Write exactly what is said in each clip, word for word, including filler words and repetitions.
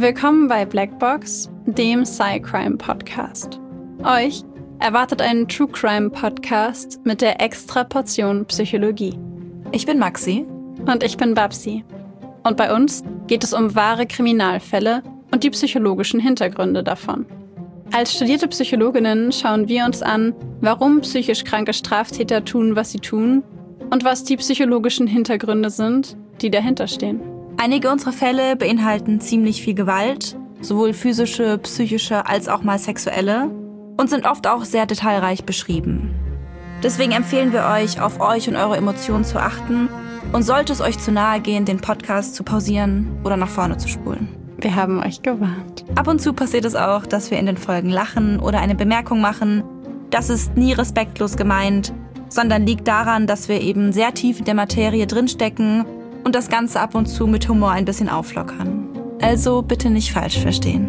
Willkommen bei Blackbox, dem Sci-Crime-Podcast. Euch erwartet ein True-Crime-Podcast mit der extra Portion Psychologie. Ich bin Maxi. Und ich bin Babsi. Und bei uns geht es um wahre Kriminalfälle und die psychologischen Hintergründe davon. Als studierte Psychologinnen schauen wir uns an, warum psychisch kranke Straftäter tun, was sie tun und was die psychologischen Hintergründe sind, die dahinter stehen. Einige unserer Fälle beinhalten ziemlich viel Gewalt, sowohl physische, psychische als auch mal sexuelle, und sind oft auch sehr detailreich beschrieben. Deswegen empfehlen wir euch, auf euch und eure Emotionen zu achten und sollte es euch zu nahe gehen, den Podcast zu pausieren oder nach vorne zu spulen. Wir haben euch gewarnt. Ab und zu passiert es auch, dass wir in den Folgen lachen oder eine Bemerkung machen. Das ist nie respektlos gemeint, sondern liegt daran, dass wir eben sehr tief in der Materie drinstecken und das Ganze ab und zu mit Humor ein bisschen auflockern. Also bitte nicht falsch verstehen.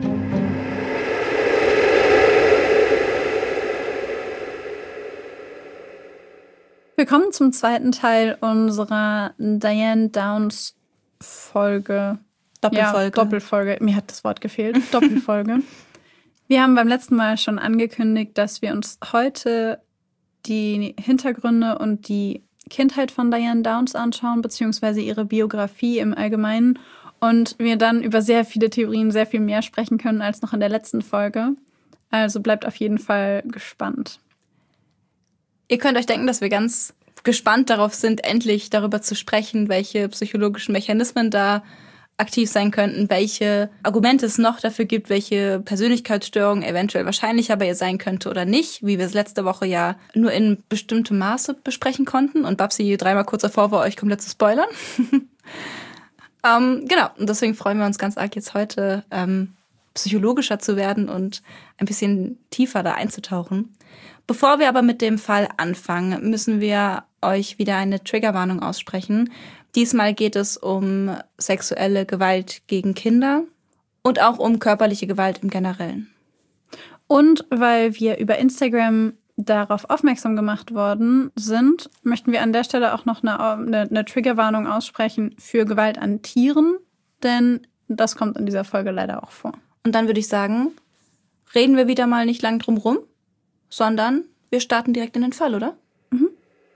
Willkommen zum zweiten Teil unserer Diane Downs Folge. Doppelfolge. Ja, Doppelfolge. Mir hat das Wort gefehlt. Doppelfolge. Wir haben beim letzten Mal schon angekündigt, dass wir uns heute die Hintergründe und die Kindheit von Diane Downs anschauen, beziehungsweise ihre Biografie im Allgemeinen. Und wir dann über sehr viele Theorien sehr viel mehr sprechen können als noch in der letzten Folge. Also bleibt auf jeden Fall gespannt. Ihr könnt euch denken, dass wir ganz gespannt darauf sind, endlich darüber zu sprechen, welche psychologischen Mechanismen da aktiv sein könnten, welche Argumente es noch dafür gibt, welche Persönlichkeitsstörung eventuell wahrscheinlicher bei ihr sein könnte oder nicht, wie wir es letzte Woche ja nur in bestimmtem Maße besprechen konnten und Babsi dreimal kurz davor war, euch komplett zu spoilern. ähm, genau, und deswegen freuen wir uns ganz arg jetzt heute, ähm, psychologischer zu werden und ein bisschen tiefer da einzutauchen. Bevor wir aber mit dem Fall anfangen, müssen wir euch wieder eine Triggerwarnung aussprechen. Diesmal geht es um sexuelle Gewalt gegen Kinder und auch um körperliche Gewalt im Generellen. Und weil wir über Instagram darauf aufmerksam gemacht worden sind, möchten wir an der Stelle auch noch eine, eine, eine Triggerwarnung aussprechen für Gewalt an Tieren, denn das kommt in dieser Folge leider auch vor. Und dann würde ich sagen, reden wir wieder mal nicht lang drum rum, sondern wir starten direkt in den Fall, oder? Mhm.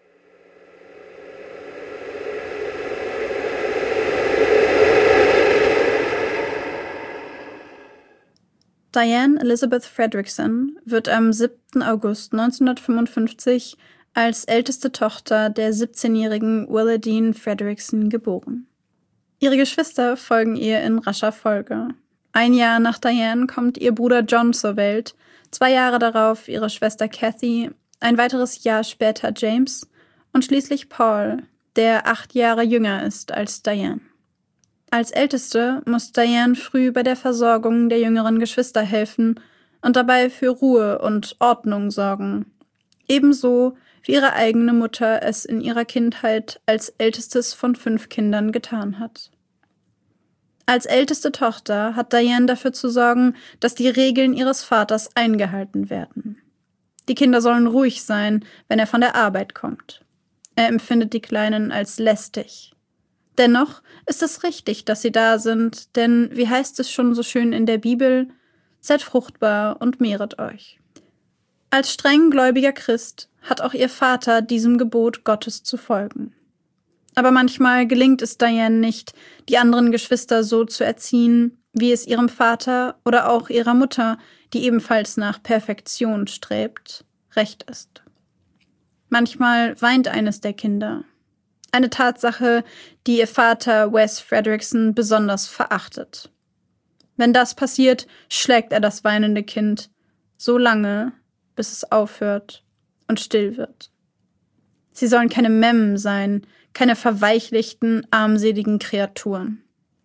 Diane Elizabeth Fredrickson wird am siebten August neunzehnhundertfünfundfünfzig als älteste Tochter der siebzehnjährigen Willa Dean Fredrickson geboren. Ihre Geschwister folgen ihr in rascher Folge. Ein Jahr nach Diane kommt ihr Bruder John zur Welt, zwei Jahre darauf ihre Schwester Kathy, ein weiteres Jahr später James und schließlich Paul, der acht Jahre jünger ist als Diane. Als Älteste muss Diane früh bei der Versorgung der jüngeren Geschwister helfen und dabei für Ruhe und Ordnung sorgen. Ebenso wie ihre eigene Mutter es in ihrer Kindheit als ältestes von fünf Kindern getan hat. Als älteste Tochter hat Diane dafür zu sorgen, dass die Regeln ihres Vaters eingehalten werden. Die Kinder sollen ruhig sein, wenn er von der Arbeit kommt. Er empfindet die Kleinen als lästig. Dennoch ist es richtig, dass sie da sind, denn wie heißt es schon so schön in der Bibel, seid fruchtbar und mehret euch. Als strenggläubiger Christ hat auch ihr Vater diesem Gebot Gottes zu folgen. Aber manchmal gelingt es Diane nicht, die anderen Geschwister so zu erziehen, wie es ihrem Vater oder auch ihrer Mutter, die ebenfalls nach Perfektion strebt, recht ist. Manchmal weint eines der Kinder. Eine Tatsache, die ihr Vater Wes Fredrickson besonders verachtet. Wenn das passiert, schlägt er das weinende Kind so lange, bis es aufhört und still wird. Sie sollen keine Memmen sein, keine verweichlichten, armseligen Kreaturen.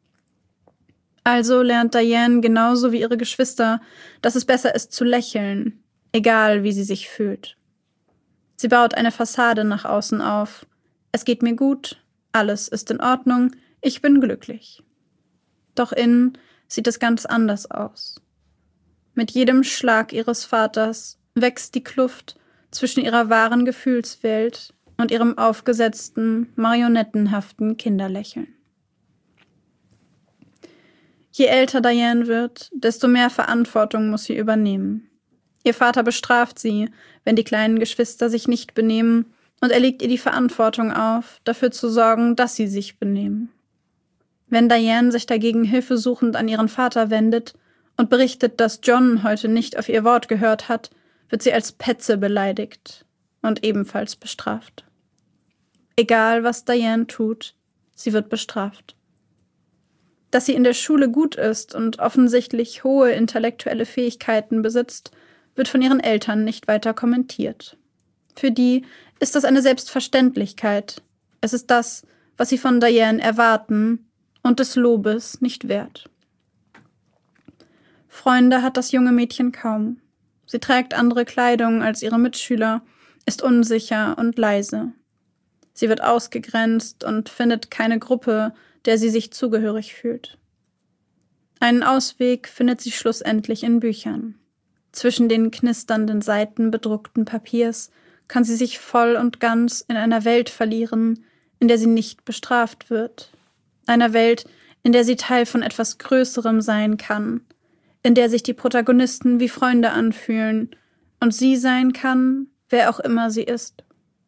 Also lernt Diane genauso wie ihre Geschwister, dass es besser ist zu lächeln, egal wie sie sich fühlt. Sie baut eine Fassade nach außen auf. Es geht mir gut, alles ist in Ordnung, ich bin glücklich. Doch innen sieht es ganz anders aus. Mit jedem Schlag ihres Vaters wächst die Kluft zwischen ihrer wahren Gefühlswelt und ihrem aufgesetzten, marionettenhaften Kinderlächeln. Je älter Diane wird, desto mehr Verantwortung muss sie übernehmen. Ihr Vater bestraft sie, wenn die kleinen Geschwister sich nicht benehmen, und er legt ihr die Verantwortung auf, dafür zu sorgen, dass sie sich benehmen. Wenn Diane sich dagegen hilfesuchend an ihren Vater wendet und berichtet, dass John heute nicht auf ihr Wort gehört hat, wird sie als Petze beleidigt und ebenfalls bestraft. Egal, was Diane tut, sie wird bestraft. Dass sie in der Schule gut ist und offensichtlich hohe intellektuelle Fähigkeiten besitzt, wird von ihren Eltern nicht weiter kommentiert. Für die ist das eine Selbstverständlichkeit. Es ist das, was sie von Diane erwarten und des Lobes nicht wert. Freunde hat das junge Mädchen kaum. Sie trägt andere Kleidung als ihre Mitschüler, ist unsicher und leise. Sie wird ausgegrenzt und findet keine Gruppe, der sie sich zugehörig fühlt. Einen Ausweg findet sie schlussendlich in Büchern. Zwischen den knisternden Seiten bedruckten Papiers kann sie sich voll und ganz in einer Welt verlieren, in der sie nicht bestraft wird. Einer Welt, in der sie Teil von etwas Größerem sein kann, in der sich die Protagonisten wie Freunde anfühlen und sie sein kann, wer auch immer sie ist.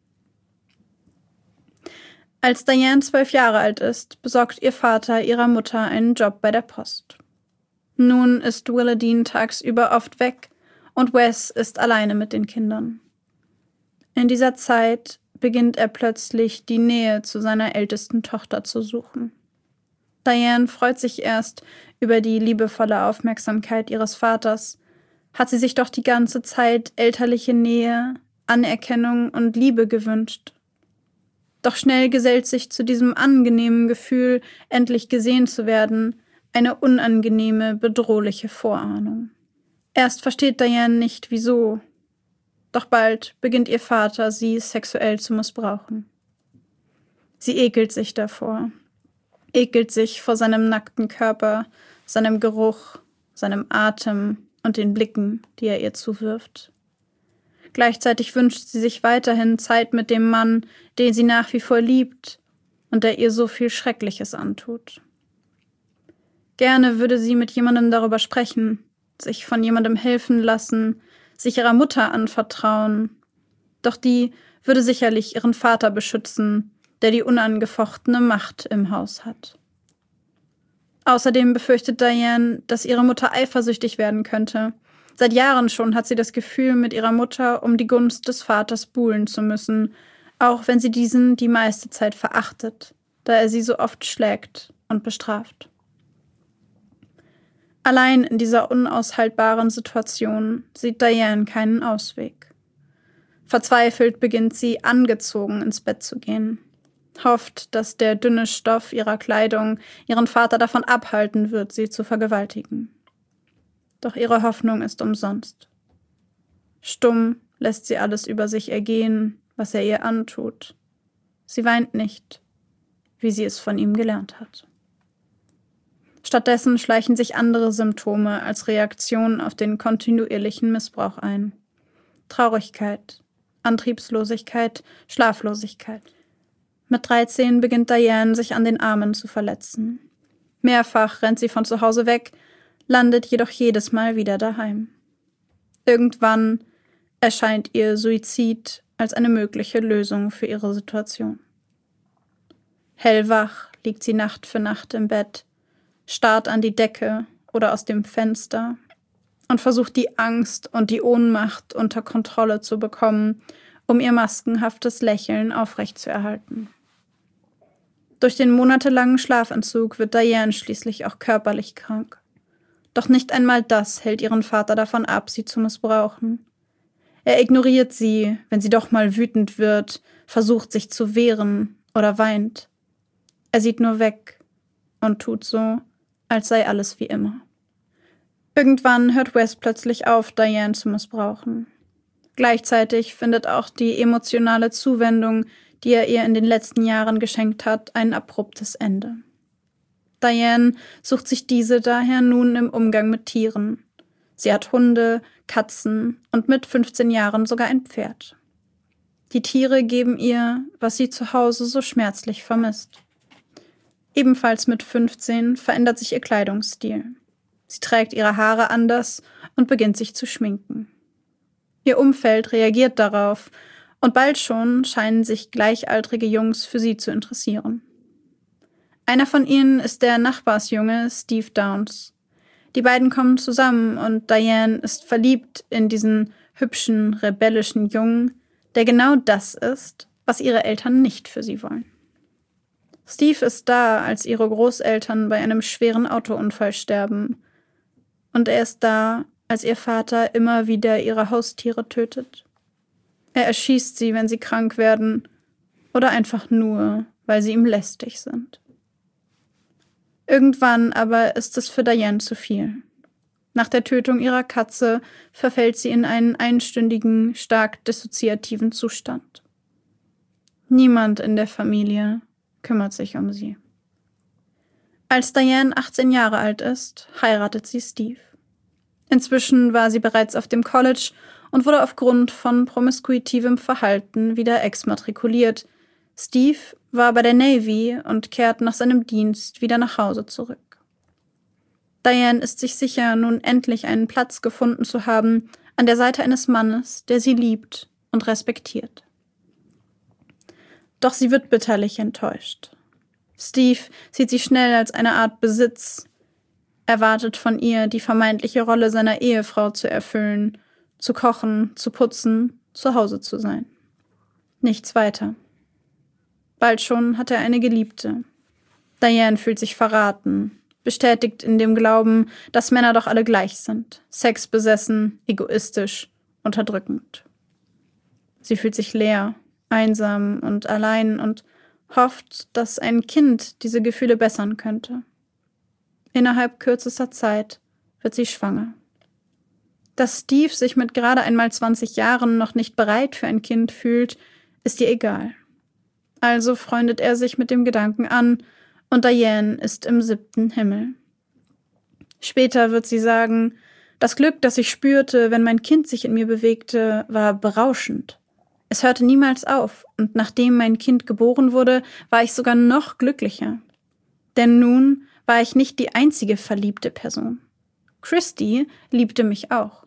Als Diane zwölf Jahre alt ist, besorgt ihr Vater ihrer Mutter einen Job bei der Post. Nun ist Willadine tagsüber oft weg und Wes ist alleine mit den Kindern. In dieser Zeit beginnt er plötzlich, die Nähe zu seiner ältesten Tochter zu suchen. Diane freut sich erst über die liebevolle Aufmerksamkeit ihres Vaters, hat sie sich doch die ganze Zeit elterliche Nähe, Anerkennung und Liebe gewünscht. Doch schnell gesellt sich zu diesem angenehmen Gefühl, endlich gesehen zu werden, eine unangenehme, bedrohliche Vorahnung. Erst versteht Diane nicht, wieso. Doch bald beginnt ihr Vater, sie sexuell zu missbrauchen. Sie ekelt sich davor. Ekelt sich vor seinem nackten Körper, seinem Geruch, seinem Atem und den Blicken, die er ihr zuwirft. Gleichzeitig wünscht sie sich weiterhin Zeit mit dem Mann, den sie nach wie vor liebt und der ihr so viel Schreckliches antut. Gerne würde sie mit jemandem darüber sprechen, sich von jemandem helfen lassen, sich ihrer Mutter anvertrauen. Doch die würde sicherlich ihren Vater beschützen, der die unangefochtene Macht im Haus hat. Außerdem befürchtet Diane, dass ihre Mutter eifersüchtig werden könnte. Seit Jahren schon hat sie das Gefühl, mit ihrer Mutter um die Gunst des Vaters buhlen zu müssen, auch wenn sie diesen die meiste Zeit verachtet, da er sie so oft schlägt und bestraft. Allein in dieser unaushaltbaren Situation sieht Diane keinen Ausweg. Verzweifelt beginnt sie, angezogen ins Bett zu gehen, hofft, dass der dünne Stoff ihrer Kleidung ihren Vater davon abhalten wird, sie zu vergewaltigen. Doch ihre Hoffnung ist umsonst. Stumm lässt sie alles über sich ergehen, was er ihr antut. Sie weint nicht, wie sie es von ihm gelernt hat. Stattdessen schleichen sich andere Symptome als Reaktion auf den kontinuierlichen Missbrauch ein. Traurigkeit, Antriebslosigkeit, Schlaflosigkeit. Mit dreizehn beginnt Diane, sich an den Armen zu verletzen. Mehrfach rennt sie von zu Hause weg, landet jedoch jedes Mal wieder daheim. Irgendwann erscheint ihr Suizid als eine mögliche Lösung für ihre Situation. Hellwach liegt sie Nacht für Nacht im Bett, starrt an die Decke oder aus dem Fenster und versucht die Angst und die Ohnmacht unter Kontrolle zu bekommen, um ihr maskenhaftes Lächeln aufrechtzuerhalten. Durch den monatelangen Schlafentzug wird Diane schließlich auch körperlich krank. Doch nicht einmal das hält ihren Vater davon ab, sie zu missbrauchen. Er ignoriert sie, wenn sie doch mal wütend wird, versucht sich zu wehren oder weint. Er sieht nur weg und tut so, als sei alles wie immer. Irgendwann hört Wes plötzlich auf, Diane zu missbrauchen. Gleichzeitig findet auch die emotionale Zuwendung, die er ihr in den letzten Jahren geschenkt hat, ein abruptes Ende. Diane sucht sich diese daher nun im Umgang mit Tieren. Sie hat Hunde, Katzen und mit fünfzehn Jahren sogar ein Pferd. Die Tiere geben ihr, was sie zu Hause so schmerzlich vermisst. Ebenfalls mit fünfzehn verändert sich ihr Kleidungsstil. Sie trägt ihre Haare anders und beginnt sich zu schminken. Ihr Umfeld reagiert darauf und bald schon scheinen sich gleichaltrige Jungs für sie zu interessieren. Einer von ihnen ist der Nachbarsjunge Steve Downs. Die beiden kommen zusammen und Diane ist verliebt in diesen hübschen, rebellischen Jungen, der genau das ist, was ihre Eltern nicht für sie wollen. Steve ist da, als ihre Großeltern bei einem schweren Autounfall sterben. Und er ist da, als ihr Vater immer wieder ihre Haustiere tötet. Er erschießt sie, wenn sie krank werden, oder einfach nur, weil sie ihm lästig sind. Irgendwann aber ist es für Diane zu viel. Nach der Tötung ihrer Katze verfällt sie in einen einstündigen, stark dissoziativen Zustand. Niemand in der Familie kümmert sich um sie. Als Diane achtzehn Jahre alt ist, heiratet sie Steve. Inzwischen war sie bereits auf dem College und wurde aufgrund von promiskuitivem Verhalten wieder exmatrikuliert. Steve war bei der Navy und kehrt nach seinem Dienst wieder nach Hause zurück. Diane ist sich sicher, nun endlich einen Platz gefunden zu haben an der Seite eines Mannes, der sie liebt und respektiert. Doch sie wird bitterlich enttäuscht. Steve sieht sie schnell als eine Art Besitz, erwartet von ihr, die vermeintliche Rolle seiner Ehefrau zu erfüllen, zu kochen, zu putzen, zu Hause zu sein. Nichts weiter. Bald schon hat er eine Geliebte. Diane fühlt sich verraten, bestätigt in dem Glauben, dass Männer doch alle gleich sind, sexbesessen, egoistisch, unterdrückend. Sie fühlt sich leer, einsam und allein und hofft, dass ein Kind diese Gefühle bessern könnte. Innerhalb kürzester Zeit wird sie schwanger. Dass Steve sich mit gerade einmal zwanzig Jahren noch nicht bereit für ein Kind fühlt, ist ihr egal. Also freundet er sich mit dem Gedanken an und Diane ist im siebten Himmel. Später wird sie sagen, das Glück, das ich spürte, wenn mein Kind sich in mir bewegte, war berauschend. Es hörte niemals auf und nachdem mein Kind geboren wurde, war ich sogar noch glücklicher. Denn nun war ich nicht die einzige verliebte Person. Christy liebte mich auch.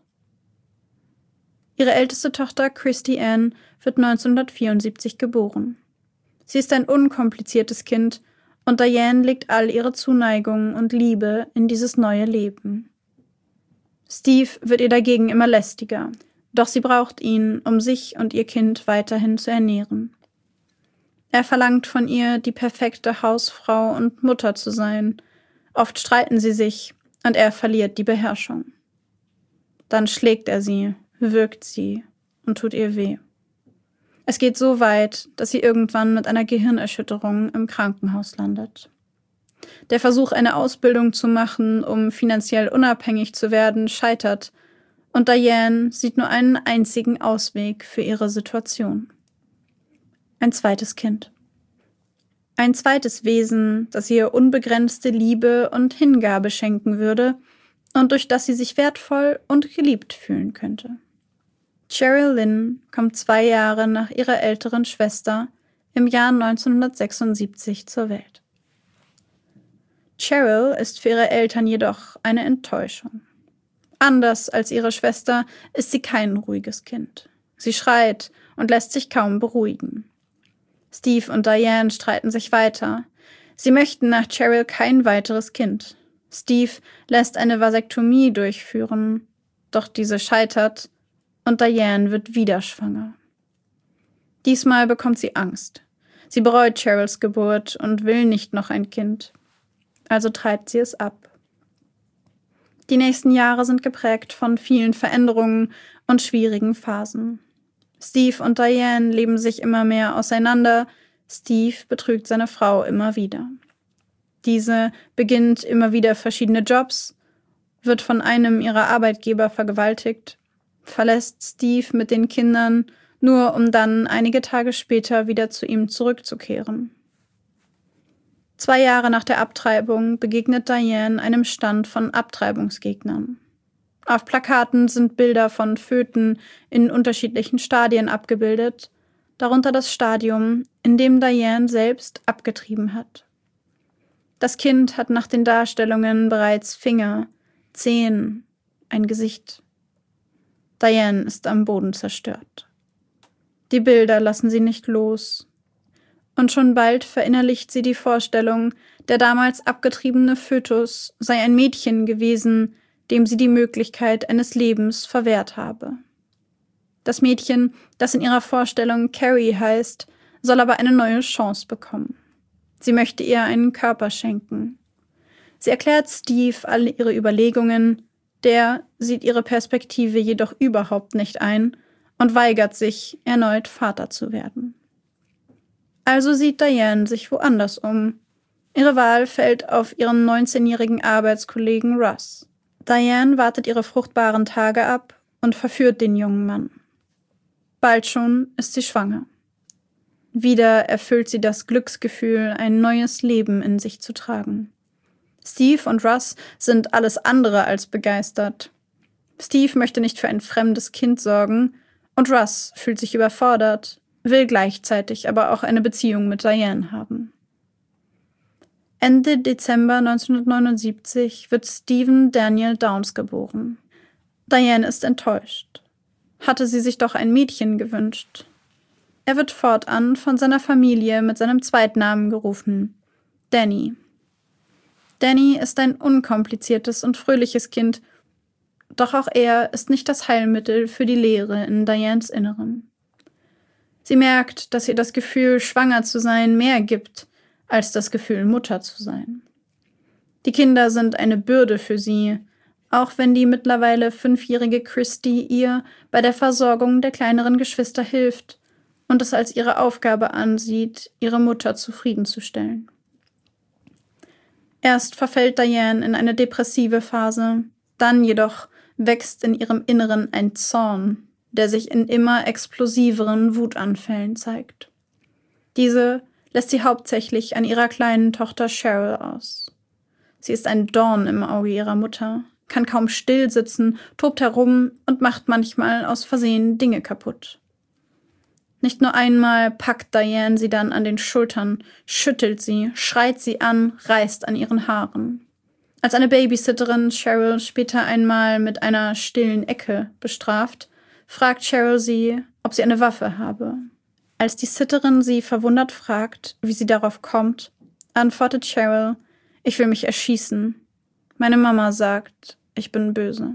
Ihre älteste Tochter Christy Ann wird neunzehnhundertvierundsiebzig geboren. Sie ist ein unkompliziertes Kind und Diane legt all ihre Zuneigung und Liebe in dieses neue Leben. Steve wird ihr dagegen immer lästiger, doch sie braucht ihn, um sich und ihr Kind weiterhin zu ernähren. Er verlangt von ihr, die perfekte Hausfrau und Mutter zu sein. Oft streiten sie sich und er verliert die Beherrschung. Dann schlägt er sie, würgt sie und tut ihr weh. Es geht so weit, dass sie irgendwann mit einer Gehirnerschütterung im Krankenhaus landet. Der Versuch, eine Ausbildung zu machen, um finanziell unabhängig zu werden, scheitert und Diane sieht nur einen einzigen Ausweg für ihre Situation. Ein zweites Kind. Ein zweites Wesen, das ihr unbegrenzte Liebe und Hingabe schenken würde und durch das sie sich wertvoll und geliebt fühlen könnte. Cheryl Lynn kommt zwei Jahre nach ihrer älteren Schwester im Jahr neunzehnhundertsechsundsiebzig zur Welt. Cheryl ist für ihre Eltern jedoch eine Enttäuschung. Anders als ihre Schwester ist sie kein ruhiges Kind. Sie schreit und lässt sich kaum beruhigen. Steve und Diane streiten sich weiter. Sie möchten nach Cheryl kein weiteres Kind. Steve lässt eine Vasektomie durchführen, doch diese scheitert und Diane wird wieder schwanger. Diesmal bekommt sie Angst. Sie bereut Cheryls Geburt und will nicht noch ein Kind. Also treibt sie es ab. Die nächsten Jahre sind geprägt von vielen Veränderungen und schwierigen Phasen. Steve und Diane leben sich immer mehr auseinander. Steve betrügt seine Frau immer wieder. Diese beginnt immer wieder verschiedene Jobs, wird von einem ihrer Arbeitgeber vergewaltigt, verlässt Steve mit den Kindern, nur um dann einige Tage später wieder zu ihm zurückzukehren. Zwei Jahre nach der Abtreibung begegnet Diane einem Stand von Abtreibungsgegnern. Auf Plakaten sind Bilder von Föten in unterschiedlichen Stadien abgebildet, darunter das Stadium, in dem Diane selbst abgetrieben hat. Das Kind hat nach den Darstellungen bereits Finger, Zehen, ein Gesicht. Diane ist am Boden zerstört. Die Bilder lassen sie nicht los. Und schon bald verinnerlicht sie die Vorstellung, der damals abgetriebene Fötus sei ein Mädchen gewesen, dem sie die Möglichkeit eines Lebens verwehrt habe. Das Mädchen, das in ihrer Vorstellung Carrie heißt, soll aber eine neue Chance bekommen. Sie möchte ihr einen Körper schenken. Sie erklärt Steve alle ihre Überlegungen, der sieht ihre Perspektive jedoch überhaupt nicht ein und weigert sich, erneut Vater zu werden. Also sieht Diane sich woanders um. Ihre Wahl fällt auf ihren neunzehnjährigen Arbeitskollegen Russ. Diane wartet ihre fruchtbaren Tage ab und verführt den jungen Mann. Bald schon ist sie schwanger. Wieder erfüllt sie das Glücksgefühl, ein neues Leben in sich zu tragen. Steve und Russ sind alles andere als begeistert. Steve möchte nicht für ein fremdes Kind sorgen und Russ fühlt sich überfordert, will gleichzeitig aber auch eine Beziehung mit Diane haben. Ende Dezember neunzehnhundertneunundsiebzig wird Stephen Daniel Downs geboren. Diane ist enttäuscht. Hatte sie sich doch ein Mädchen gewünscht. Er wird fortan von seiner Familie mit seinem Zweitnamen gerufen, Danny. Danny ist ein unkompliziertes und fröhliches Kind, doch auch er ist nicht das Heilmittel für die Leere in Dianes Inneren. Sie merkt, dass ihr das Gefühl, schwanger zu sein, mehr gibt, als das Gefühl, Mutter zu sein. Die Kinder sind eine Bürde für sie, auch wenn die mittlerweile fünfjährige Christy ihr bei der Versorgung der kleineren Geschwister hilft und es als ihre Aufgabe ansieht, ihre Mutter zufriedenzustellen. Erst verfällt Diane in eine depressive Phase, dann jedoch wächst in ihrem Inneren ein Zorn, der sich in immer explosiveren Wutanfällen zeigt. Diese lässt sie hauptsächlich an ihrer kleinen Tochter Cheryl aus. Sie ist ein Dorn im Auge ihrer Mutter, kann kaum still sitzen, tobt herum und macht manchmal aus Versehen Dinge kaputt. Nicht nur einmal packt Diane sie dann an den Schultern, schüttelt sie, schreit sie an, reißt an ihren Haaren. Als eine Babysitterin Cheryl später einmal mit einer stillen Ecke bestraft, fragt Cheryl sie, ob sie eine Waffe habe. Als die Sitterin sie verwundert fragt, wie sie darauf kommt, antwortet Cheryl, ich will mich erschießen. Meine Mama sagt, ich bin böse.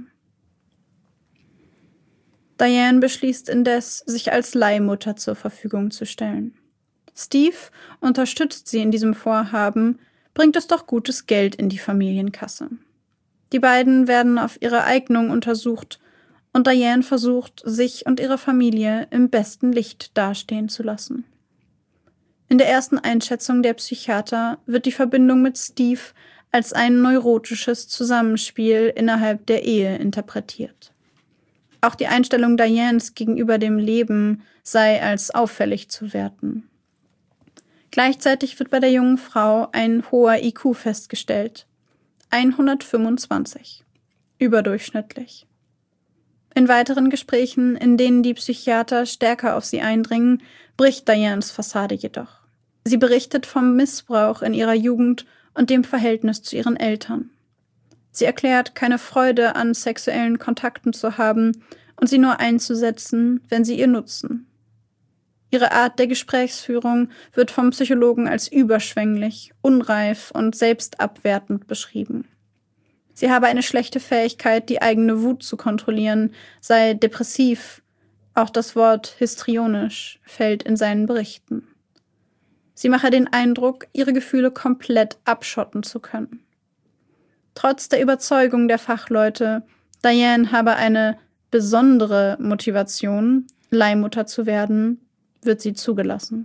Diane beschließt indes, sich als Leihmutter zur Verfügung zu stellen. Steve unterstützt sie in diesem Vorhaben, bringt es doch gutes Geld in die Familienkasse. Die beiden werden auf ihre Eignung untersucht und Diane versucht, sich und ihre Familie im besten Licht dastehen zu lassen. In der ersten Einschätzung der Psychiater wird die Verbindung mit Steve als ein neurotisches Zusammenspiel innerhalb der Ehe interpretiert. Auch die Einstellung Dianes gegenüber dem Leben sei als auffällig zu werten. Gleichzeitig wird bei der jungen Frau ein hoher I Q festgestellt. hundertfünfundzwanzig. Überdurchschnittlich. In weiteren Gesprächen, in denen die Psychiater stärker auf sie eindringen, bricht Dianes Fassade jedoch. Sie berichtet vom Missbrauch in ihrer Jugend und dem Verhältnis zu ihren Eltern. Sie erklärt, keine Freude an sexuellen Kontakten zu haben und sie nur einzusetzen, wenn sie ihr nutzen. Ihre Art der Gesprächsführung wird vom Psychologen als überschwänglich, unreif und selbstabwertend beschrieben. Sie habe eine schlechte Fähigkeit, die eigene Wut zu kontrollieren, sei depressiv. Auch das Wort histrionisch fällt in seinen Berichten. Sie mache den Eindruck, ihre Gefühle komplett abschotten zu können. Trotz der Überzeugung der Fachleute, Diane habe eine besondere Motivation, Leihmutter zu werden, wird sie zugelassen.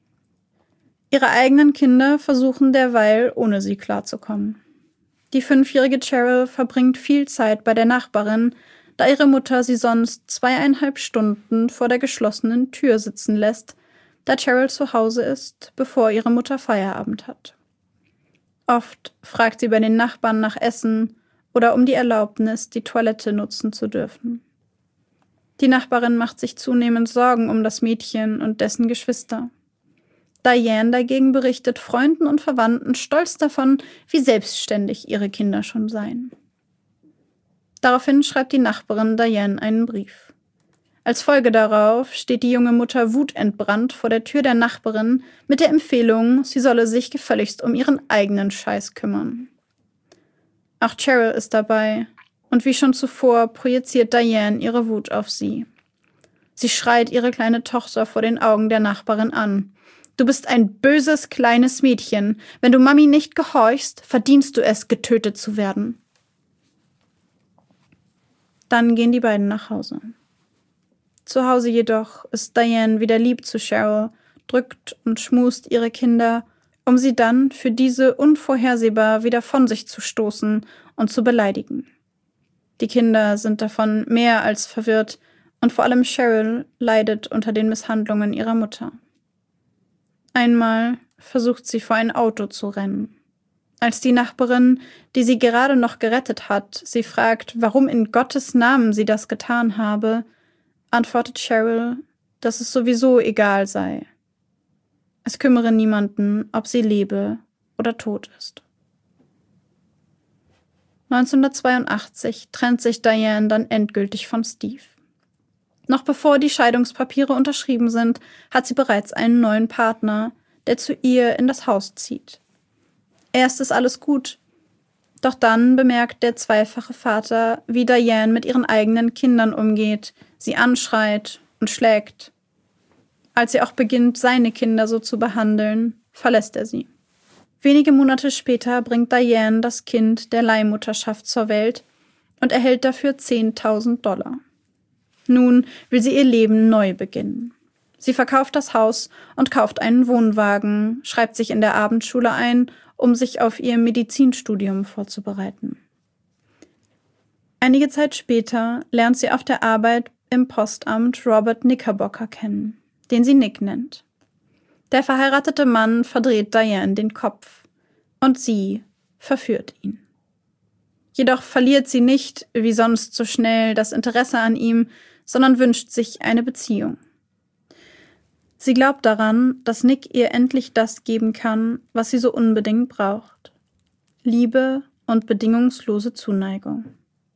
Ihre eigenen Kinder versuchen derweil, ohne sie klarzukommen. Die fünfjährige Cheryl verbringt viel Zeit bei der Nachbarin, da ihre Mutter sie sonst zweieinhalb Stunden vor der geschlossenen Tür sitzen lässt, da Cheryl zu Hause ist, bevor ihre Mutter Feierabend hat. Oft fragt sie bei den Nachbarn nach Essen oder um die Erlaubnis, die Toilette nutzen zu dürfen. Die Nachbarin macht sich zunehmend Sorgen um das Mädchen und dessen Geschwister. Diane dagegen berichtet Freunden und Verwandten stolz davon, wie selbstständig ihre Kinder schon seien. Daraufhin schreibt die Nachbarin Diane einen Brief. Als Folge darauf steht die junge Mutter wutentbrannt vor der Tür der Nachbarin mit der Empfehlung, sie solle sich gefälligst um ihren eigenen Scheiß kümmern. Auch Cheryl ist dabei, und wie schon zuvor projiziert Diane ihre Wut auf sie. Sie schreit ihre kleine Tochter vor den Augen der Nachbarin an. »Du bist ein böses kleines Mädchen. Wenn du Mami nicht gehorchst, verdienst du es, getötet zu werden.« Dann gehen die beiden nach Hause. Zu Hause jedoch ist Diane wieder lieb zu Cheryl, drückt und schmust ihre Kinder, um sie dann für diese unvorhersehbar wieder von sich zu stoßen und zu beleidigen. Die Kinder sind davon mehr als verwirrt und vor allem Cheryl leidet unter den Misshandlungen ihrer Mutter. Einmal versucht sie vor ein Auto zu rennen. Als die Nachbarin, die sie gerade noch gerettet hat, sie fragt, warum in Gottes Namen sie das getan habe, antwortet Cheryl, dass es sowieso egal sei. Es kümmere niemanden, ob sie lebe oder tot ist. neunzehnhundertzweiundachtzig trennt sich Diane dann endgültig von Steve. Noch bevor die Scheidungspapiere unterschrieben sind, hat sie bereits einen neuen Partner, der zu ihr in das Haus zieht. Erst ist alles gut, doch dann bemerkt der zweifache Vater, wie Diane mit ihren eigenen Kindern umgeht, sie anschreit und schlägt. Als sie auch beginnt, seine Kinder so zu behandeln, verlässt er sie. Wenige Monate später bringt Diane das Kind der Leihmutterschaft zur Welt und erhält dafür zehntausend Dollar. Nun will sie ihr Leben neu beginnen. Sie verkauft das Haus und kauft einen Wohnwagen, schreibt sich in der Abendschule ein, um sich auf ihr Medizinstudium vorzubereiten. Einige Zeit später lernt sie auf der Arbeit im Postamt Robert Knickerbocker kennen, den sie Nick nennt. Der verheiratete Mann verdreht Diane den Kopf und sie verführt ihn. Jedoch verliert sie nicht, wie sonst so schnell, das Interesse an ihm, sondern wünscht sich eine Beziehung. Sie glaubt daran, dass Nick ihr endlich das geben kann, was sie so unbedingt braucht: Liebe und bedingungslose Zuneigung.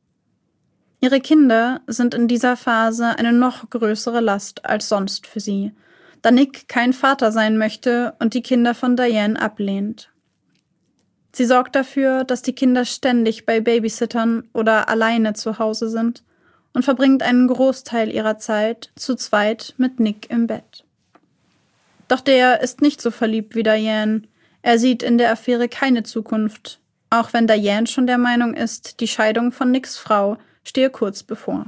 Ihre Kinder sind in dieser Phase eine noch größere Last als sonst für sie, da Nick kein Vater sein möchte und die Kinder von Diane ablehnt. Sie sorgt dafür, dass die Kinder ständig bei Babysittern oder alleine zu Hause sind und verbringt einen Großteil ihrer Zeit zu zweit mit Nick im Bett. Doch der ist nicht so verliebt wie Diane. Er sieht in der Affäre keine Zukunft, auch wenn Diane schon der Meinung ist, die Scheidung von Nicks Frau stehe kurz bevor.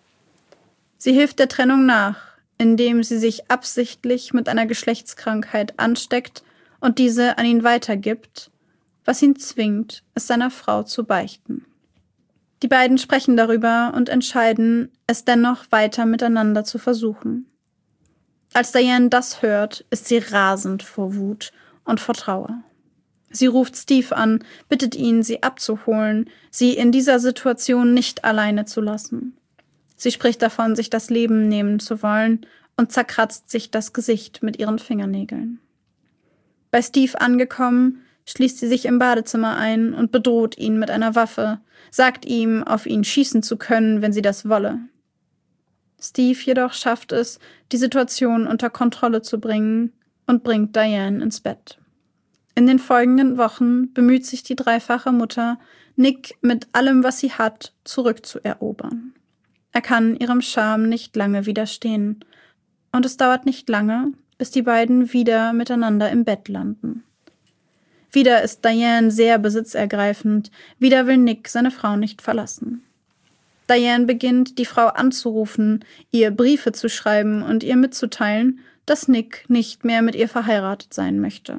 Sie hilft der Trennung nach, indem sie sich absichtlich mit einer Geschlechtskrankheit ansteckt und diese an ihn weitergibt, was ihn zwingt, es seiner Frau zu beichten. Die beiden sprechen darüber und entscheiden, es dennoch weiter miteinander zu versuchen. Als Diane das hört, ist sie rasend vor Wut und vor Trauer. Sie ruft Steve an, bittet ihn, sie abzuholen, sie in dieser Situation nicht alleine zu lassen. Sie spricht davon, sich das Leben nehmen zu wollen und zerkratzt sich das Gesicht mit ihren Fingernägeln. Bei Steve angekommen, schließt sie sich im Badezimmer ein und bedroht ihn mit einer Waffe, sagt ihm, auf ihn schießen zu können, wenn sie das wolle. Steve jedoch schafft es, die Situation unter Kontrolle zu bringen und bringt Diane ins Bett. In den folgenden Wochen bemüht sich die dreifache Mutter, Nick mit allem, was sie hat, zurückzuerobern. Er kann ihrem Charme nicht lange widerstehen. Und es dauert nicht lange, bis die beiden wieder miteinander im Bett landen. Wieder ist Diane sehr besitzergreifend, wieder will Nick seine Frau nicht verlassen. Diane beginnt, die Frau anzurufen, ihr Briefe zu schreiben und ihr mitzuteilen, dass Nick nicht mehr mit ihr verheiratet sein möchte.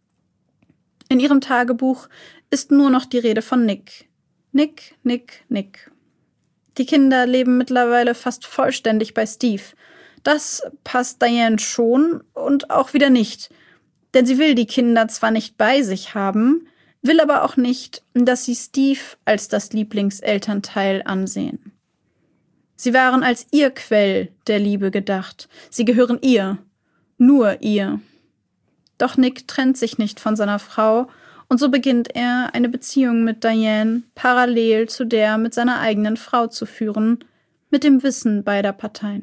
In ihrem Tagebuch ist nur noch die Rede von Nick. Nick, Nick, Nick. Die Kinder leben mittlerweile fast vollständig bei Steve. Das passt Diane schon und auch wieder nicht. Denn sie will die Kinder zwar nicht bei sich haben, will aber auch nicht, dass sie Steve als das Lieblingselternteil ansehen. Sie waren als ihr Quell der Liebe gedacht. Sie gehören ihr. Nur ihr. Doch Nick trennt sich nicht von seiner Frau und so beginnt er, eine Beziehung mit Diane parallel zu der mit seiner eigenen Frau zu führen, mit dem Wissen beider Parteien.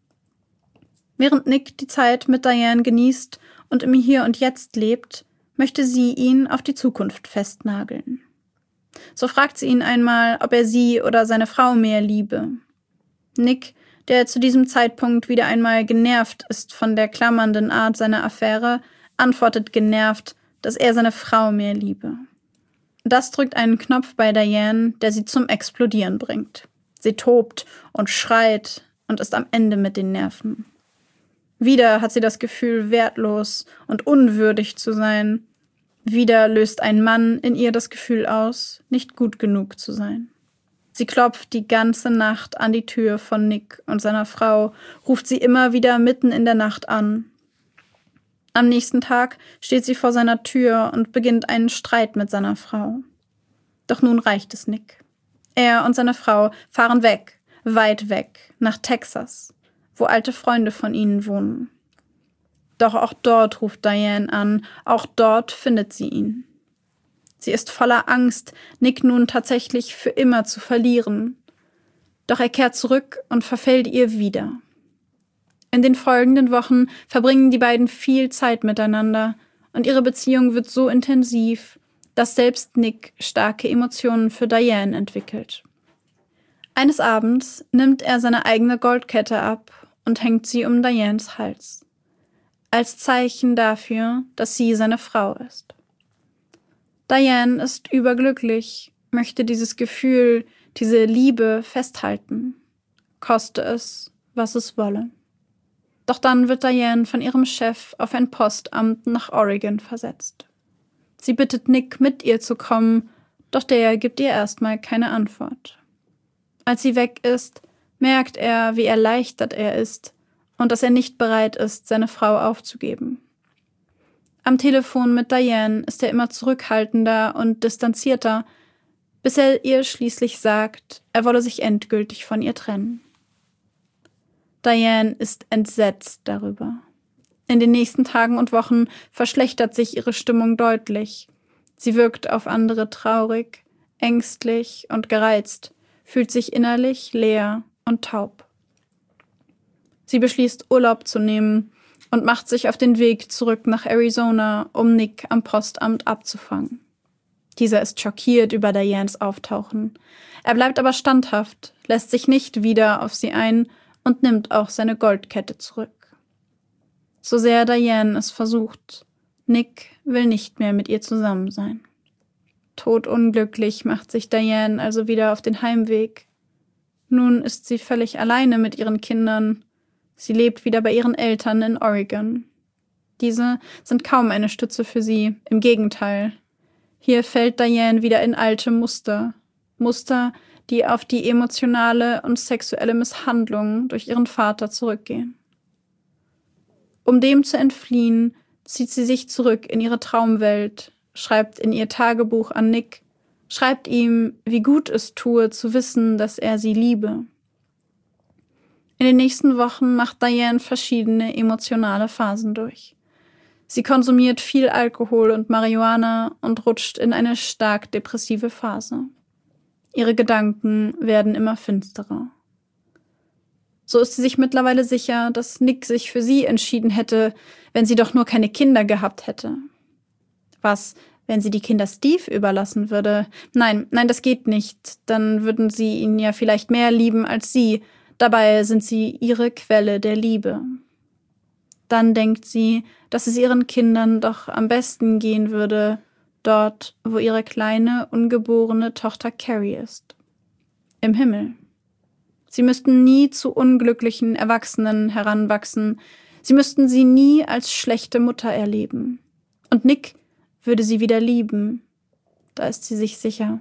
Während Nick die Zeit mit Diane genießt und im Hier und Jetzt lebt, möchte sie ihn auf die Zukunft festnageln. So fragt sie ihn einmal, ob er sie oder seine Frau mehr liebe. Nick, der zu diesem Zeitpunkt wieder einmal genervt ist von der klammernden Art seiner Affäre, antwortet genervt, dass er seine Frau mehr liebe. Das drückt einen Knopf bei Diane, der sie zum Explodieren bringt. Sie tobt und schreit und ist am Ende mit den Nerven. Wieder hat sie das Gefühl, wertlos und unwürdig zu sein. Wieder löst ein Mann in ihr das Gefühl aus, nicht gut genug zu sein. Sie klopft die ganze Nacht an die Tür von Nick und seiner Frau, ruft sie immer wieder mitten in der Nacht an. Am nächsten Tag steht sie vor seiner Tür und beginnt einen Streit mit seiner Frau. Doch nun reicht es Nick. Er und seine Frau fahren weg, weit weg, nach Texas, wo alte Freunde von ihnen wohnen. Doch auch dort ruft Diane an, auch dort findet sie ihn. Sie ist voller Angst, Nick nun tatsächlich für immer zu verlieren. Doch er kehrt zurück und verfällt ihr wieder. In den folgenden Wochen verbringen die beiden viel Zeit miteinander und ihre Beziehung wird so intensiv, dass selbst Nick starke Emotionen für Diane entwickelt. Eines Abends nimmt er seine eigene Goldkette ab und hängt sie um Dianes Hals. Als Zeichen dafür, dass sie seine Frau ist. Diane ist überglücklich, möchte dieses Gefühl, diese Liebe festhalten, koste es, was es wolle. Doch dann wird Diane von ihrem Chef auf ein Postamt nach Oregon versetzt. Sie bittet Nick, mit ihr zu kommen, doch der gibt ihr erstmal keine Antwort. Als sie weg ist, merkt er, wie erleichtert er ist und dass er nicht bereit ist, seine Frau aufzugeben. Am Telefon mit Diane ist er immer zurückhaltender und distanzierter, bis er ihr schließlich sagt, er wolle sich endgültig von ihr trennen. Diane ist entsetzt darüber. In den nächsten Tagen und Wochen verschlechtert sich ihre Stimmung deutlich. Sie wirkt auf andere traurig, ängstlich und gereizt, fühlt sich innerlich leer und taub. Sie beschließt, Urlaub zu nehmen und macht sich auf den Weg zurück nach Arizona, um Nick am Postamt abzufangen. Dieser ist schockiert über Dianes Auftauchen. Er bleibt aber standhaft, lässt sich nicht wieder auf sie ein und nimmt auch seine Goldkette zurück. So sehr Diane es versucht, Nick will nicht mehr mit ihr zusammen sein. Todunglücklich macht sich Diane also wieder auf den Heimweg. Nun ist sie völlig alleine mit ihren Kindern. Sie lebt wieder bei ihren Eltern in Oregon. Diese sind kaum eine Stütze für sie, im Gegenteil. Hier fällt Diane wieder in alte Muster. Muster, die auf die emotionale und sexuelle Misshandlung durch ihren Vater zurückgehen. Um dem zu entfliehen, zieht sie sich zurück in ihre Traumwelt, schreibt in ihr Tagebuch an Nick, schreibt ihm, wie gut es tue, zu wissen, dass er sie liebe. In den nächsten Wochen macht Diane verschiedene emotionale Phasen durch. Sie konsumiert viel Alkohol und Marihuana und rutscht in eine stark depressive Phase. Ihre Gedanken werden immer finsterer. So ist sie sich mittlerweile sicher, dass Nick sich für sie entschieden hätte, wenn sie doch nur keine Kinder gehabt hätte. Was, wenn sie die Kinder Steve überlassen würde? Nein, nein, das geht nicht. Dann würden sie ihn ja vielleicht mehr lieben als sie. Dabei sind sie ihre Quelle der Liebe. Dann denkt sie, dass es ihren Kindern doch am besten gehen würde, dort, wo ihre kleine, ungeborene Tochter Carrie ist. Im Himmel. Sie müssten nie zu unglücklichen Erwachsenen heranwachsen. Sie müssten sie nie als schlechte Mutter erleben. Und Nick würde sie wieder lieben. Da ist sie sich sicher.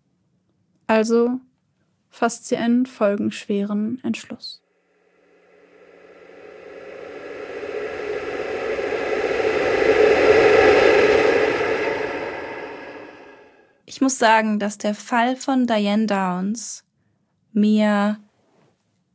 Also fasst sie einen folgenschweren Entschluss. Ich muss sagen, dass der Fall von Diane Downs mir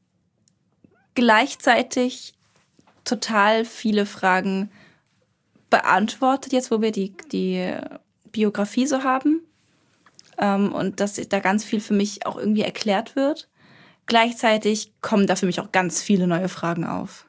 gleichzeitig total viele Fragen beantwortet, jetzt wo wir die, die Biografie so haben. Ähm, und dass da ganz viel für mich auch irgendwie erklärt wird. Gleichzeitig kommen da für mich auch ganz viele neue Fragen auf.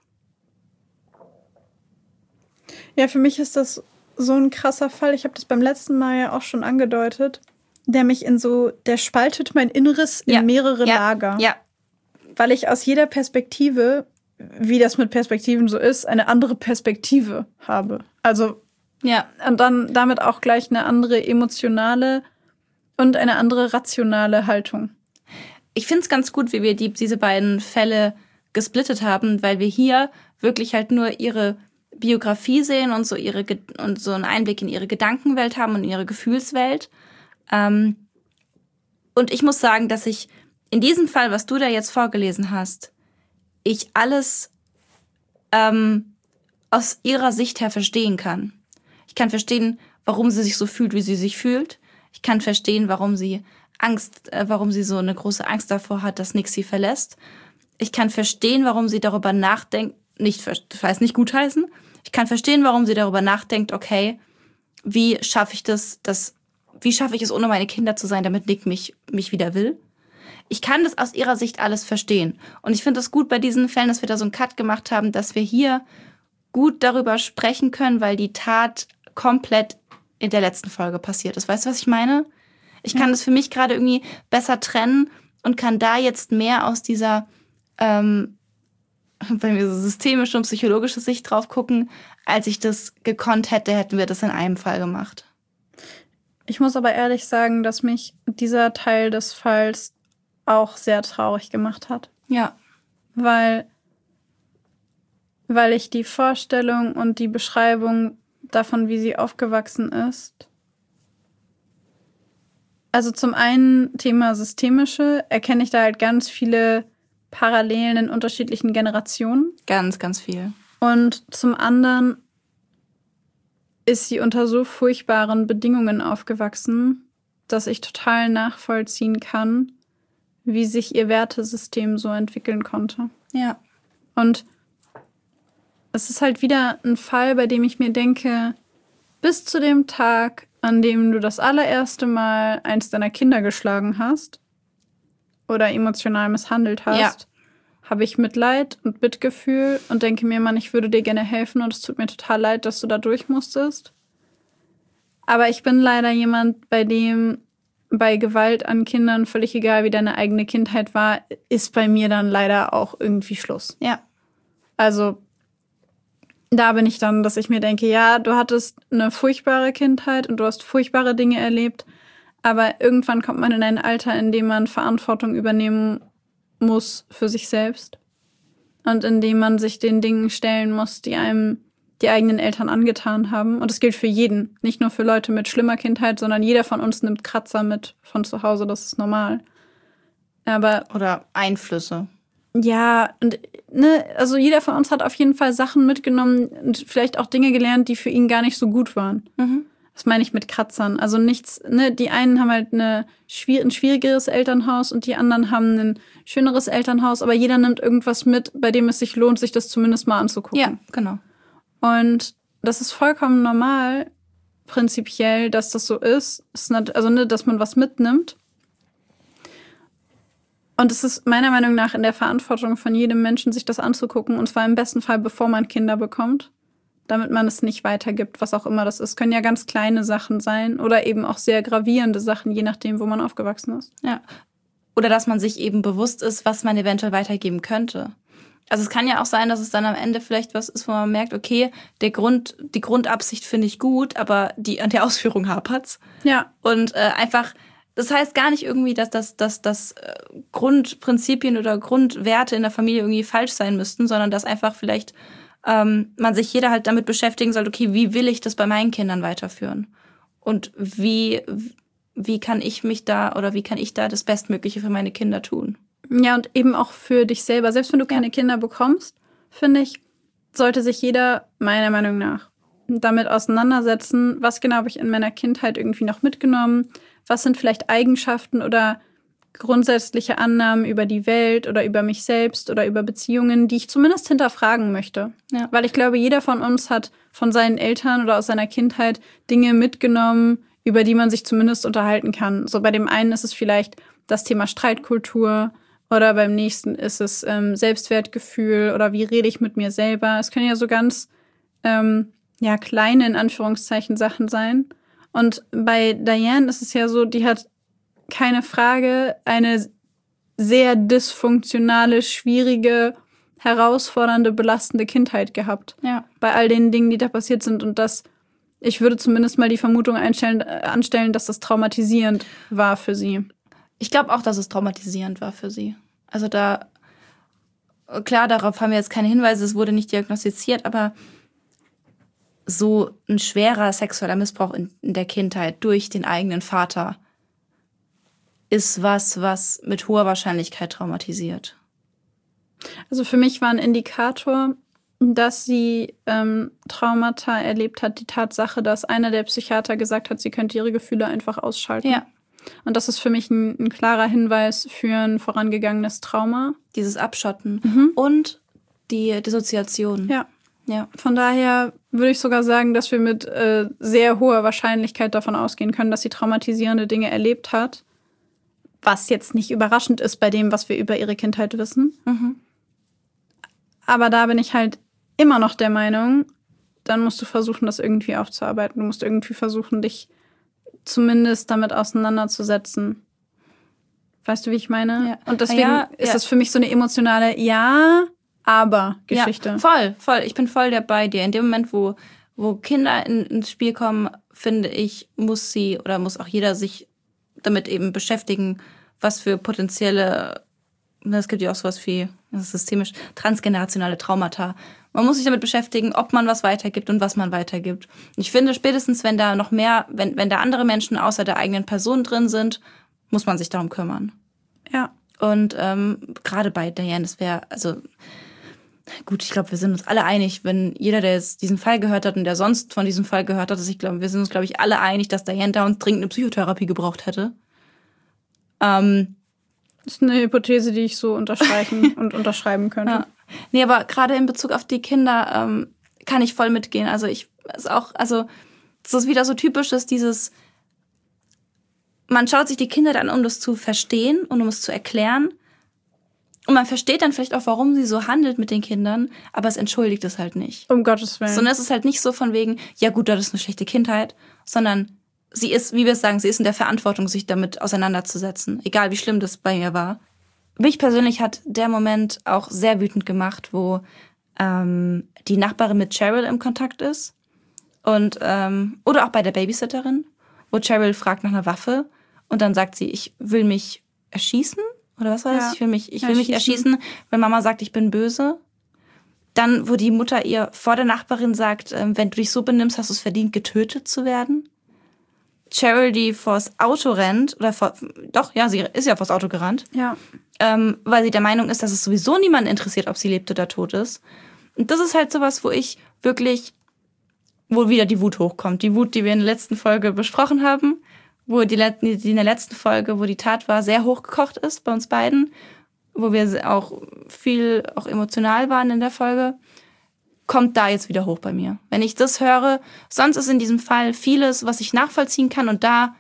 Ja, für mich ist das so ein krasser Fall. Ich habe das beim letzten Mal ja auch schon angedeutet. Der mich in so, der spaltet mein Inneres in ja. mehrere ja. Lager. Ja. Weil ich aus jeder Perspektive, wie das mit Perspektiven so ist, eine andere Perspektive habe. Also, ja. Und dann damit auch gleich eine andere emotionale und eine andere rationale Haltung. Ich finde es ganz gut, wie wir die, diese beiden Fälle gesplittet haben, weil wir hier wirklich halt nur ihre Biografie sehen und so ihre und so einen Einblick in ihre Gedankenwelt haben und in ihre Gefühlswelt. Ähm, und ich muss sagen, dass ich in diesem Fall, was du da jetzt vorgelesen hast, ich alles ähm, aus ihrer Sicht her verstehen kann. Ich kann verstehen, warum sie sich so fühlt, wie sie sich fühlt. Ich kann verstehen, warum sie Angst, äh, warum sie so eine große Angst davor hat, dass Nick sie verlässt. Ich kann verstehen, warum sie darüber nachdenkt, nicht, das heißt nicht gutheißen. Ich kann verstehen, warum sie darüber nachdenkt, okay, wie schaffe ich das, das, wie schaffe ich es, ohne meine Kinder zu sein, damit Nick mich, mich wieder will. Ich kann das aus ihrer Sicht alles verstehen. Und ich finde es gut bei diesen Fällen, dass wir da so einen Cut gemacht haben, dass wir hier gut darüber sprechen können, weil die Tat komplett in der letzten Folge passiert ist. Weißt du, was ich meine? Ich kann das für mich gerade irgendwie besser trennen und kann da jetzt mehr aus dieser, ähm, bei mir so systemische und psychologische Sicht drauf gucken, als ich das gekonnt hätte, hätten wir das in einem Fall gemacht. Ich muss aber ehrlich sagen, dass mich dieser Teil des Falls auch sehr traurig gemacht hat. Ja. Weil, weil ich die Vorstellung und die Beschreibung davon, wie sie aufgewachsen ist. Also zum einen Thema systemische, erkenne ich da halt ganz viele Parallelen in unterschiedlichen Generationen. Ganz, ganz viel. Und zum anderen ist sie unter so furchtbaren Bedingungen aufgewachsen, dass ich total nachvollziehen kann, wie sich ihr Wertesystem so entwickeln konnte. Ja. Und es ist halt wieder ein Fall, bei dem ich mir denke, bis zu dem Tag, an dem du das allererste Mal eins deiner Kinder geschlagen hast oder emotional misshandelt hast, ja. habe ich Mitleid und Mitgefühl und denke mir, Mann, ich würde dir gerne helfen und es tut mir total leid, dass du da durch musstest. Aber ich bin leider jemand, bei dem bei Gewalt an Kindern, völlig egal, wie deine eigene Kindheit war, ist bei mir dann leider auch irgendwie Schluss. Ja. Also da bin ich dann, dass ich mir denke, ja, du hattest eine furchtbare Kindheit und du hast furchtbare Dinge erlebt, aber irgendwann kommt man in ein Alter, in dem man Verantwortung übernehmen muss für sich selbst und in dem man sich den Dingen stellen muss, die einem die eigenen Eltern angetan haben. Und das gilt für jeden, nicht nur für Leute mit schlimmer Kindheit, sondern jeder von uns nimmt Kratzer mit von zu Hause, das ist normal. Aber oder Einflüsse. Ja, und ne, also jeder von uns hat auf jeden Fall Sachen mitgenommen und vielleicht auch Dinge gelernt, die für ihn gar nicht so gut waren. Mhm. Das meine ich mit Kratzern. Also nichts, ne, die einen haben halt eine, ein schwierigeres Elternhaus und die anderen haben ein schöneres Elternhaus, aber jeder nimmt irgendwas mit, bei dem es sich lohnt, sich das zumindest mal anzugucken. Ja, genau. Und das ist vollkommen normal, prinzipiell, dass das so ist. ist nicht, also, ne, dass man was mitnimmt. Und es ist meiner Meinung nach in der Verantwortung von jedem Menschen, sich das anzugucken. Und zwar im besten Fall, bevor man Kinder bekommt, damit man es nicht weitergibt, was auch immer das ist. Können ja ganz kleine Sachen sein oder eben auch sehr gravierende Sachen, je nachdem, wo man aufgewachsen ist. Ja. Oder dass man sich eben bewusst ist, was man eventuell weitergeben könnte. Also es kann ja auch sein, dass es dann am Ende vielleicht was ist, wo man merkt, okay, der Grund, die Grundabsicht finde ich gut, aber die an der Ausführung hapert's. Ja. Und äh, einfach, das heißt gar nicht irgendwie, dass das dass, dass, äh, Grundprinzipien oder Grundwerte in der Familie irgendwie falsch sein müssten, sondern dass einfach vielleicht ähm, man sich jeder halt damit beschäftigen soll, okay, wie will ich das bei meinen Kindern weiterführen? Und wie, wie kann ich mich da oder wie kann ich da das Bestmögliche für meine Kinder tun? Ja, und eben auch für dich selber. Selbst wenn du keine Kinder bekommst, finde ich, sollte sich jeder, meiner Meinung nach, damit auseinandersetzen, was genau habe ich in meiner Kindheit irgendwie noch mitgenommen, was sind vielleicht Eigenschaften oder grundsätzliche Annahmen über die Welt oder über mich selbst oder über Beziehungen, die ich zumindest hinterfragen möchte. Ja. Weil ich glaube, jeder von uns hat von seinen Eltern oder aus seiner Kindheit Dinge mitgenommen, über die man sich zumindest unterhalten kann. So bei dem einen ist es vielleicht das Thema Streitkultur oder beim nächsten ist es ähm, Selbstwertgefühl oder wie rede ich mit mir selber. Es können ja so ganz ähm, ja, kleine, in Anführungszeichen, Sachen sein. Und bei Diane ist es ja so, die hat keine Frage eine sehr dysfunktionale, schwierige, herausfordernde, belastende Kindheit gehabt. Ja. Bei all den Dingen, die da passiert sind. Und das, ich würde zumindest mal die Vermutung einstellen, äh, anstellen, dass das traumatisierend war für sie. Ich glaube auch, dass es traumatisierend war für sie. Also da, klar, darauf haben wir jetzt keine Hinweise, es wurde nicht diagnostiziert, aber so ein schwerer sexueller Missbrauch in, in der Kindheit durch den eigenen Vater ist was, was mit hoher Wahrscheinlichkeit traumatisiert. Also für mich war ein Indikator, dass sie ähm, Traumata erlebt hat, die Tatsache, dass einer der Psychiater gesagt hat, sie könnte ihre Gefühle einfach ausschalten. Ja. Und das ist für mich ein, ein klarer Hinweis für ein vorangegangenes Trauma. Dieses Abschotten Mhm. und die Dissoziation. Ja. Ja. Von daher würde ich sogar sagen, dass wir mit äh, sehr hoher Wahrscheinlichkeit davon ausgehen können, dass sie traumatisierende Dinge erlebt hat. Was jetzt nicht überraschend ist bei dem, was wir über ihre Kindheit wissen. Mhm. Aber da bin ich halt immer noch der Meinung, dann musst du versuchen, das irgendwie aufzuarbeiten. Du musst irgendwie versuchen, dich zumindest damit auseinanderzusetzen. Weißt du, wie ich meine? Ja. Und deswegen Ja, ist ja. das für mich so eine emotionale Ja-Aber-Geschichte. Ja, voll, voll. Ich bin voll der bei dir. In dem Moment, wo, wo Kinder in, ins Spiel kommen, finde ich, muss sie oder muss auch jeder sich damit eben beschäftigen, was für potenzielle, es gibt ja auch sowas wie, das ist systemisch, transgenerationale Traumata. Man muss sich damit beschäftigen, ob man was weitergibt und was man weitergibt. Ich finde, spätestens, wenn da noch mehr, wenn, wenn da andere Menschen außer der eigenen Person drin sind, muss man sich darum kümmern. Ja. Und ähm, gerade bei Diane, das wäre, also gut, ich glaube, wir sind uns alle einig, wenn jeder, der jetzt diesen Fall gehört hat und der sonst von diesem Fall gehört hat, dass ich glaube, wir sind uns, glaube ich, alle einig, dass Diane da uns dringend eine Psychotherapie gebraucht hätte. Ähm, Das ist eine Hypothese, die ich so unterstreichen und unterschreiben könnte. Ja. Nee, aber gerade in Bezug auf die Kinder ähm, kann ich voll mitgehen. Also ich ist auch, also es ist wieder so typisch, dass dieses, man schaut sich die Kinder dann, um das zu verstehen und um es zu erklären. Und man versteht dann vielleicht auch, warum sie so handelt mit den Kindern, aber es entschuldigt es halt nicht. Um Gottes Willen. Sondern es ist halt nicht so von wegen, ja gut, das ist eine schlechte Kindheit, sondern sie ist, wie wir es sagen, sie ist in der Verantwortung, sich damit auseinanderzusetzen. Egal, wie schlimm das bei mir war. Mich persönlich hat der Moment auch sehr wütend gemacht, wo ähm, die Nachbarin mit Cheryl im Kontakt ist. Und ähm, oder auch bei der Babysitterin, wo Cheryl fragt nach einer Waffe und dann sagt sie, ich will mich erschießen. Oder was war das? Ja. Ich will mich, ich will Ja, mich schießen. erschießen, weil Mama sagt, ich bin böse. Dann, wo die Mutter ihr vor der Nachbarin sagt, ähm, wenn du dich so benimmst, hast du es verdient, getötet zu werden. Cheryl, die vors Auto rennt, oder vor, doch, ja, sie ist ja vors Auto gerannt, Ja. ähm, weil sie der Meinung ist, dass es sowieso niemanden interessiert, ob sie lebt oder tot ist. Und das ist halt sowas, wo ich wirklich, wo wieder die Wut hochkommt. Die Wut, die wir in der letzten Folge besprochen haben, wo die, die in der letzten Folge, wo die Tat war, sehr hochgekocht ist bei uns beiden, wo wir auch viel auch emotional waren in der Folge, kommt da jetzt wieder hoch bei mir. Wenn ich das höre, sonst ist in diesem Fall vieles, was ich nachvollziehen kann und da,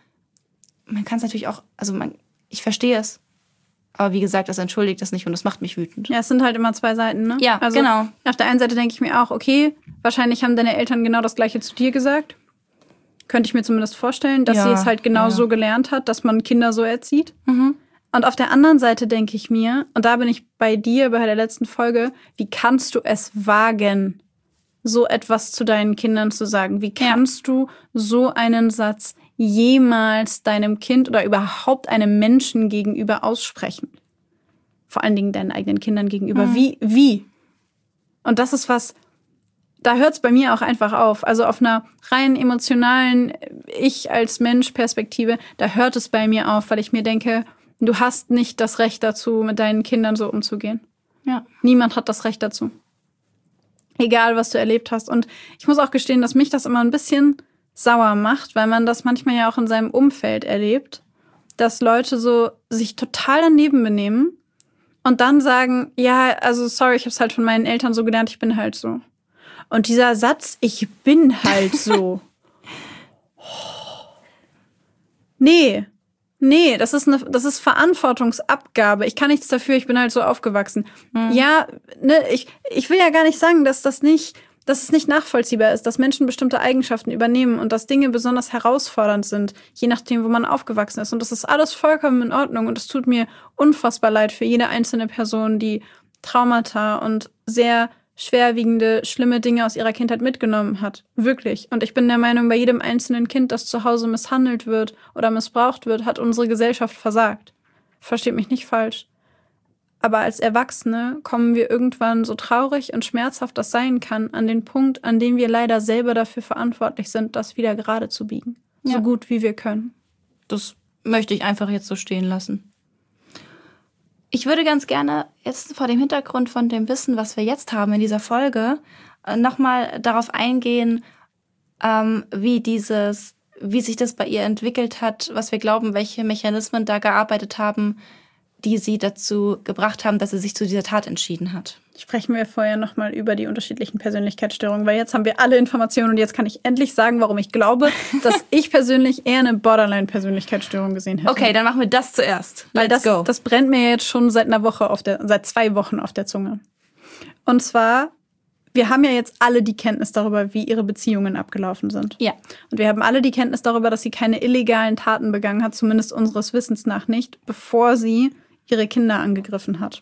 man kann es natürlich auch, also man, ich verstehe es, aber wie gesagt, das entschuldigt das nicht und das macht mich wütend. Ja, es sind halt immer zwei Seiten, ne? Ja, also, genau. Auf der einen Seite denke ich mir auch, okay, wahrscheinlich haben deine Eltern genau das Gleiche zu dir gesagt. Könnte ich mir zumindest vorstellen, dass Ja, sie es halt genau ja. so gelernt hat, dass man Kinder so erzieht. Mhm. Und auf der anderen Seite denke ich mir, und da bin ich bei dir bei der letzten Folge, wie kannst du es wagen, so etwas zu deinen Kindern zu sagen? Wie kannst ja. du so einen Satz jemals deinem Kind oder überhaupt einem Menschen gegenüber aussprechen? Vor allen Dingen deinen eigenen Kindern gegenüber. Mhm. Wie? Wie? Und das ist was, da hört es bei mir auch einfach auf. Also auf einer rein emotionalen Ich als Mensch Perspektive, da hört es bei mir auf, weil ich mir denke, du hast nicht das Recht dazu, mit deinen Kindern so umzugehen. Ja. Niemand hat das Recht dazu. Egal, was du erlebt hast. Und ich muss auch gestehen, dass mich das immer ein bisschen sauer macht, weil man das manchmal ja auch in seinem Umfeld erlebt. dass Leute so sich total daneben benehmen und dann sagen, ja, also sorry, ich habe es halt von meinen Eltern so gelernt, ich bin halt so. Und dieser Satz, ich bin halt so. Nee, nee, das ist, eine, das ist Verantwortungsabgabe. Ich kann nichts dafür, ich bin halt so aufgewachsen. Mhm. Ja, ne, ich, ich will ja gar nicht sagen, dass das nicht, dass es nicht nachvollziehbar ist, dass Menschen bestimmte Eigenschaften übernehmen und dass Dinge besonders herausfordernd sind, je nachdem, wo man aufgewachsen ist. Und das ist alles vollkommen in Ordnung. Und es tut mir unfassbar leid für jede einzelne Person, die Traumata und sehr schwerwiegende, schlimme Dinge aus ihrer Kindheit mitgenommen hat. Wirklich. Und ich bin der Meinung, bei jedem einzelnen Kind, das zu Hause misshandelt wird oder missbraucht wird, hat unsere Gesellschaft versagt. Versteht mich nicht falsch. Aber als Erwachsene kommen wir irgendwann, so traurig und schmerzhaft das sein kann, an den Punkt, an dem wir leider selber dafür verantwortlich sind, das wieder gerade zu biegen. Ja. So gut wie wir können. Das möchte ich einfach jetzt so stehen lassen. Ich würde ganz gerne jetzt vor dem Hintergrund von dem Wissen, was wir jetzt haben in dieser Folge, nochmal darauf eingehen, ähm, wie dieses, wie sich das bei ihr entwickelt hat, was wir glauben, welche Mechanismen da gearbeitet haben, die sie dazu gebracht haben, dass sie sich zu dieser Tat entschieden hat. Sprechen wir vorher nochmal über die unterschiedlichen Persönlichkeitsstörungen, weil jetzt haben wir alle Informationen und jetzt kann ich endlich sagen, warum ich glaube, dass ich persönlich eher eine Borderline-Persönlichkeitsstörung gesehen hätte. Okay, dann machen wir das zuerst. Weil Let's das, go. das brennt mir jetzt schon seit einer Woche auf der, seit zwei Wochen auf der Zunge. Und zwar, wir haben ja jetzt alle die Kenntnis darüber, wie ihre Beziehungen abgelaufen sind. Ja. Und wir haben alle die Kenntnis darüber, dass sie keine illegalen Taten begangen hat, zumindest unseres Wissens nach nicht, bevor sie ihre Kinder angegriffen hat.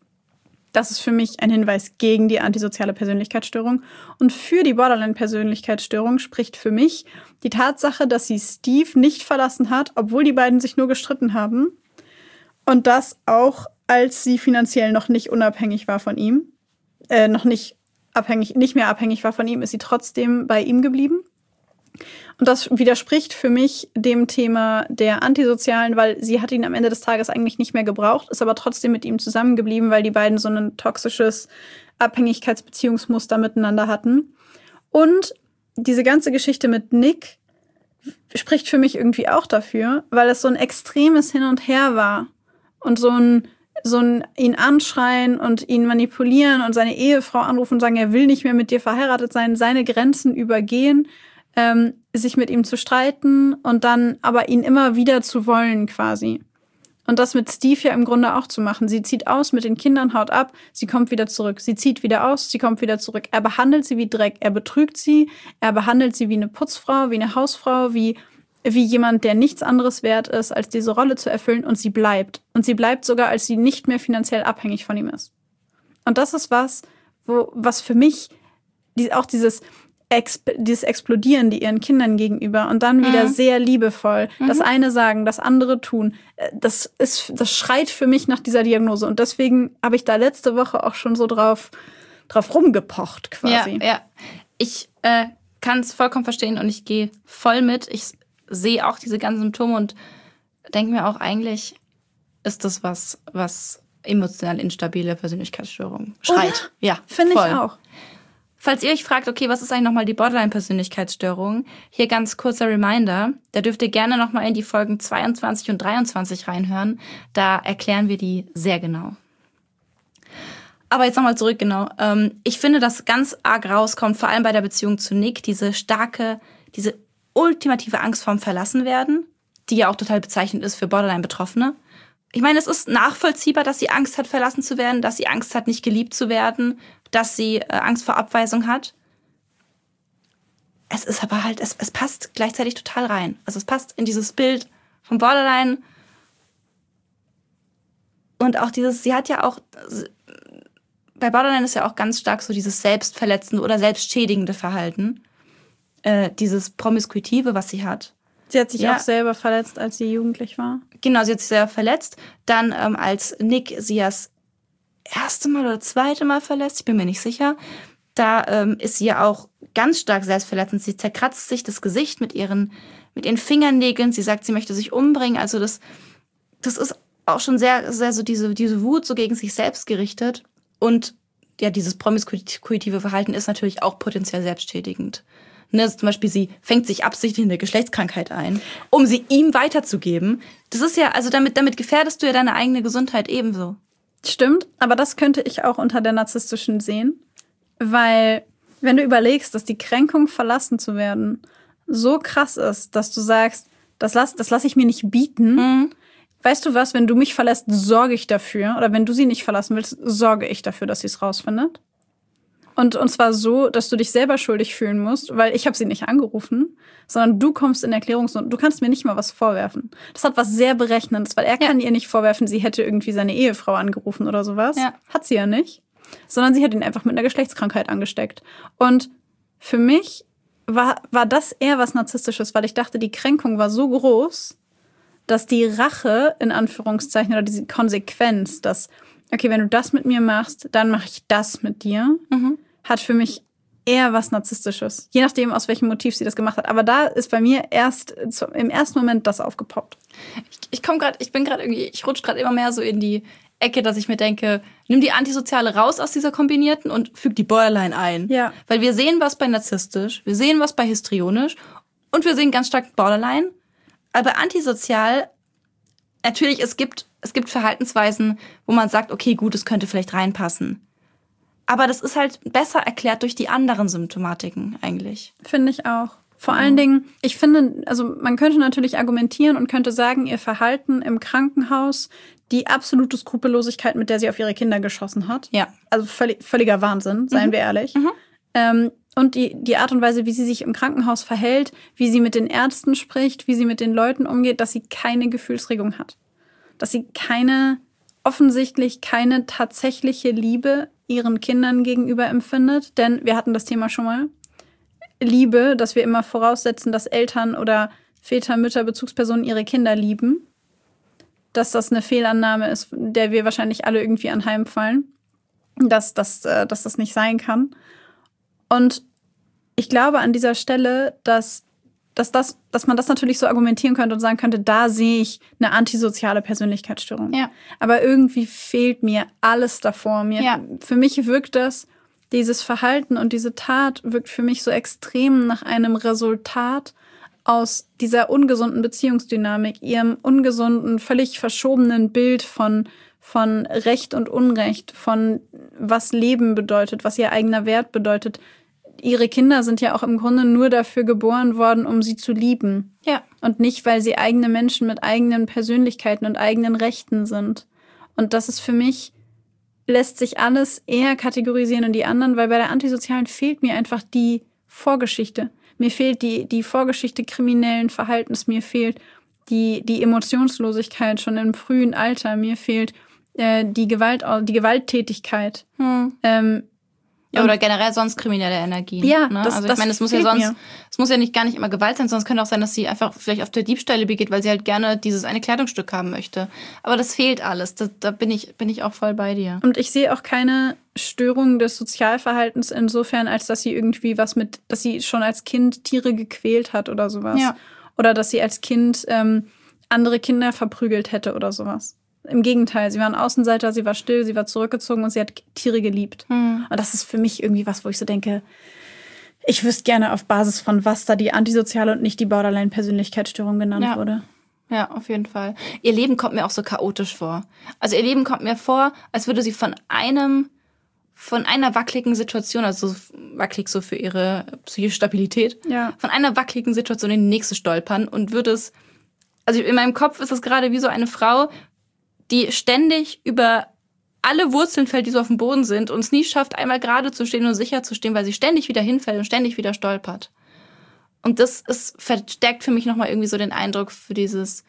Das ist für mich ein Hinweis gegen die antisoziale Persönlichkeitsstörung. Und für die Borderline-Persönlichkeitsstörung spricht für mich die Tatsache, dass sie Steve nicht verlassen hat, obwohl die beiden sich nur gestritten haben. Und das auch, als sie finanziell noch nicht unabhängig war von ihm. Äh, noch nicht abhängig, nicht mehr abhängig war von ihm, ist sie trotzdem bei ihm geblieben. Und das widerspricht für mich dem Thema der Antisozialen, weil sie hat ihn am Ende des Tages eigentlich nicht mehr gebraucht, ist aber trotzdem mit ihm zusammengeblieben, weil die beiden so ein toxisches Abhängigkeitsbeziehungsmuster miteinander hatten. Und diese ganze Geschichte mit Nick spricht für mich irgendwie auch dafür, weil es so ein extremes Hin und Her war und so ein so ein ihn anschreien und ihn manipulieren und seine Ehefrau anrufen und sagen, er will nicht mehr mit dir verheiratet sein, seine Grenzen übergehen, Ähm, sich mit ihm zu streiten und dann aber ihn immer wieder zu wollen quasi. Und das mit Steve ja im Grunde auch zu machen. Sie zieht aus mit den Kindern, haut ab, sie kommt wieder zurück. Sie zieht wieder aus, sie kommt wieder zurück. Er behandelt sie wie Dreck, er betrügt sie, er behandelt sie wie eine Putzfrau, wie eine Hausfrau, wie, wie jemand, der nichts anderes wert ist, als diese Rolle zu erfüllen, und sie bleibt. Und sie bleibt sogar, als sie nicht mehr finanziell abhängig von ihm ist. Und das ist was, wo, was für mich die, auch dieses Exp- dieses Explodieren die ihren Kindern gegenüber und dann wieder mhm. sehr liebevoll mhm. das eine sagen, das andere tun. Das ist, das schreit für mich nach dieser Diagnose. Und deswegen habe ich da letzte Woche auch schon so drauf, drauf rumgepocht quasi. Ja, ja. Ich äh, kann es vollkommen verstehen und ich gehe voll mit. Ich sehe auch diese ganzen Symptome und denke mir auch, eigentlich ist das was, was emotional instabile Persönlichkeitsstörung schreit. Oder? Ja, finde ich auch. Falls ihr euch fragt, okay, was ist eigentlich nochmal die Borderline-Persönlichkeitsstörung? Hier ganz kurzer Reminder. Da dürft ihr gerne nochmal in die Folgen zweiundzwanzig und dreiundzwanzig reinhören. Da erklären wir die sehr genau. Aber jetzt nochmal zurück, genau. Ich finde, dass ganz arg rauskommt, vor allem bei der Beziehung zu Nick, diese starke, diese ultimative Angst vorm Verlassenwerden, die ja auch total bezeichnend ist für Borderline-Betroffene. Ich meine, es ist nachvollziehbar, dass sie Angst hat, verlassen zu werden, dass sie Angst hat, nicht geliebt zu werden, dass sie äh, Angst vor Abweisung hat. Es ist aber halt, es, es passt gleichzeitig total rein. Also es passt in dieses Bild von Borderline. Und auch dieses, sie hat ja auch, bei Borderline ist ja auch ganz stark so dieses selbstverletzende oder selbstschädigende Verhalten. Äh, dieses Promiskuitive, was sie hat. Sie hat sich ja. auch selber verletzt, als sie jugendlich war. Genau, sie hat sich selber verletzt. Dann, ähm, als Nick sie das erste Mal oder zweite Mal verletzt, ich bin mir nicht sicher, da ähm, ist sie ja auch ganz stark selbstverletzend. Sie zerkratzt sich das Gesicht mit ihren, mit ihren Fingernägeln. Sie sagt, sie möchte sich umbringen. Also das, das ist auch schon sehr, sehr so diese, diese Wut so gegen sich selbst gerichtet. Und ja, dieses promiskuitive Verhalten ist natürlich auch potenziell selbstschädigend. Ne, also zum Beispiel, sie fängt sich absichtlich eine Geschlechtskrankheit ein, um sie ihm weiterzugeben. Das ist ja, also damit, damit gefährdest du ja deine eigene Gesundheit ebenso. Stimmt, aber das könnte ich auch unter der narzisstischen sehen. Weil, wenn du überlegst, dass die Kränkung, verlassen zu werden, so krass ist, dass du sagst, das lass, das lass ich mir nicht bieten. Mhm. Weißt du was, wenn du mich verlässt, sorge ich dafür. Oder wenn du sie nicht verlassen willst, sorge ich dafür, dass sie es rausfindet. Und, und zwar so, dass du dich selber schuldig fühlen musst, weil ich habe sie nicht angerufen, sondern du kommst in Erklärungsnot. Du kannst mir nicht mal was vorwerfen. Das hat was sehr Berechnendes, weil er ja. kann ihr nicht vorwerfen, sie hätte irgendwie seine Ehefrau angerufen oder sowas. Ja. Hat sie ja nicht. Sondern sie hat ihn einfach mit einer Geschlechtskrankheit angesteckt. Und für mich war, war das eher was Narzisstisches, weil ich dachte, die Kränkung war so groß, dass die Rache, in Anführungszeichen, oder diese Konsequenz, dass, okay, wenn du das mit mir machst, dann mache ich das mit dir, mhm. hat für mich eher was Narzisstisches. Je nachdem, aus welchem Motiv sie das gemacht hat. Aber da ist bei mir erst im ersten Moment das aufgepoppt. Ich, ich komme gerade, ich bin gerade irgendwie, ich rutsche gerade immer mehr so in die Ecke, dass ich mir denke, nimm die Antisoziale raus aus dieser kombinierten und füg die Borderline ein. Ja. Weil wir sehen was bei narzisstisch, wir sehen was bei histrionisch und wir sehen ganz stark Borderline. Aber antisozial, natürlich, es gibt, es gibt Verhaltensweisen, wo man sagt, okay, gut, es könnte vielleicht reinpassen. Aber das ist halt besser erklärt durch die anderen Symptomatiken eigentlich. Finde ich auch. Vor allen Dingen, ich finde, also man könnte natürlich argumentieren und könnte sagen, ihr Verhalten im Krankenhaus, die absolute Skrupellosigkeit, mit der sie auf ihre Kinder geschossen hat. Ja. Also völlig, völliger Wahnsinn, seien mhm. wir ehrlich. Mhm. Ähm, und die, die Art und Weise, wie sie sich im Krankenhaus verhält, wie sie mit den Ärzten spricht, wie sie mit den Leuten umgeht, dass sie keine Gefühlsregung hat. Dass sie keine, offensichtlich keine tatsächliche Liebe ihren Kindern gegenüber empfindet. Denn wir hatten das Thema schon mal. Liebe, dass wir immer voraussetzen, dass Eltern oder Väter, Mütter, Bezugspersonen ihre Kinder lieben. Dass das eine Fehlannahme ist, der wir wahrscheinlich alle irgendwie anheimfallen. Dass, dass, dass das nicht sein kann. Und ich glaube an dieser Stelle, dass, dass, das, dass man das natürlich so argumentieren könnte und sagen könnte, da sehe ich eine antisoziale Persönlichkeitsstörung. Ja. Aber irgendwie fehlt mir alles davor. Mir, ja. Für mich wirkt das, dieses Verhalten und diese Tat wirkt für mich so extrem nach einem Resultat aus dieser ungesunden Beziehungsdynamik, ihrem ungesunden, völlig verschobenen Bild von von Recht und Unrecht, von was Leben bedeutet, was ihr eigener Wert bedeutet. Ihre Kinder sind ja auch im Grunde nur dafür geboren worden, um sie zu lieben. Ja. Und nicht, weil sie eigene Menschen mit eigenen Persönlichkeiten und eigenen Rechten sind. Und das ist für mich, lässt sich alles eher kategorisieren in die anderen, weil bei der Antisozialen fehlt mir einfach die Vorgeschichte. Mir fehlt die, die Vorgeschichte kriminellen Verhaltens, mir fehlt die, die Emotionslosigkeit schon im frühen Alter, mir fehlt äh, die Gewalt, die Gewalttätigkeit. Hm. Ähm, ja, oder generell sonst kriminelle Energien. Ja, ne? das, also ich das meine, es muss ja sonst, es muss ja nicht gar nicht immer Gewalt sein, sondern es könnte auch sein, dass sie einfach vielleicht auf der Diebstähle begeht, weil sie halt gerne dieses eine Kleidungsstück haben möchte. Aber das fehlt alles. Da, da bin ich, bin ich auch voll bei dir. Und ich sehe auch keine Störung des Sozialverhaltens insofern, als dass sie irgendwie was mit, dass sie schon als Kind Tiere gequält hat oder sowas. Ja. Oder dass sie als Kind ähm, andere Kinder verprügelt hätte oder sowas. Im Gegenteil, sie war ein Außenseiter, sie war still, sie war zurückgezogen und sie hat Tiere geliebt. Hm. Und das ist für mich irgendwie was, wo ich so denke, ich wüsste gerne auf Basis von was da die antisoziale und nicht die Borderline-Persönlichkeitsstörung genannt ja. wurde. Ja, auf jeden Fall. Ihr Leben kommt mir auch so chaotisch vor. Also ihr Leben kommt mir vor, als würde sie von einem, von einer wackeligen Situation, also wackelig so für ihre psychische Stabilität, ja. von einer wackeligen Situation in die nächste stolpern und würde es, also in meinem Kopf ist es gerade wie so eine Frau, die ständig über alle Wurzeln fällt, die so auf dem Boden sind und es nie schafft, einmal gerade zu stehen und sicher zu stehen, weil sie ständig wieder hinfällt und ständig wieder stolpert. Und das ist, verstärkt für mich nochmal irgendwie so den Eindruck für dieses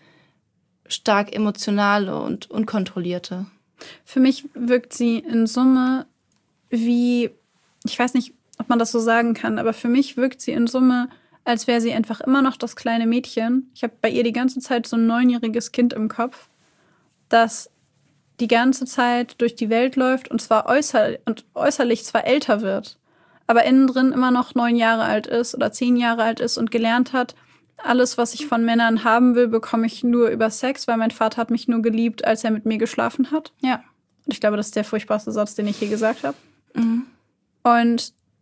stark emotionale und unkontrollierte. Für mich wirkt sie in Summe wie, ich weiß nicht, ob man das so sagen kann, aber für mich wirkt sie in Summe, als wäre sie einfach immer noch das kleine Mädchen. Ich habe bei ihr die ganze Zeit so ein neunjähriges Kind im Kopf, das die ganze Zeit durch die Welt läuft und zwar äußer und äußerlich zwar älter wird, aber innen drin immer noch neun Jahre alt ist oder zehn Jahre alt ist und gelernt hat, alles, was ich von Männern haben will, bekomme ich nur über Sex, weil mein Vater hat mich nur geliebt, als er mit mir geschlafen hat. Ja. Und ich glaube, das ist der furchtbarste Satz, den ich je gesagt habe. Mhm. Und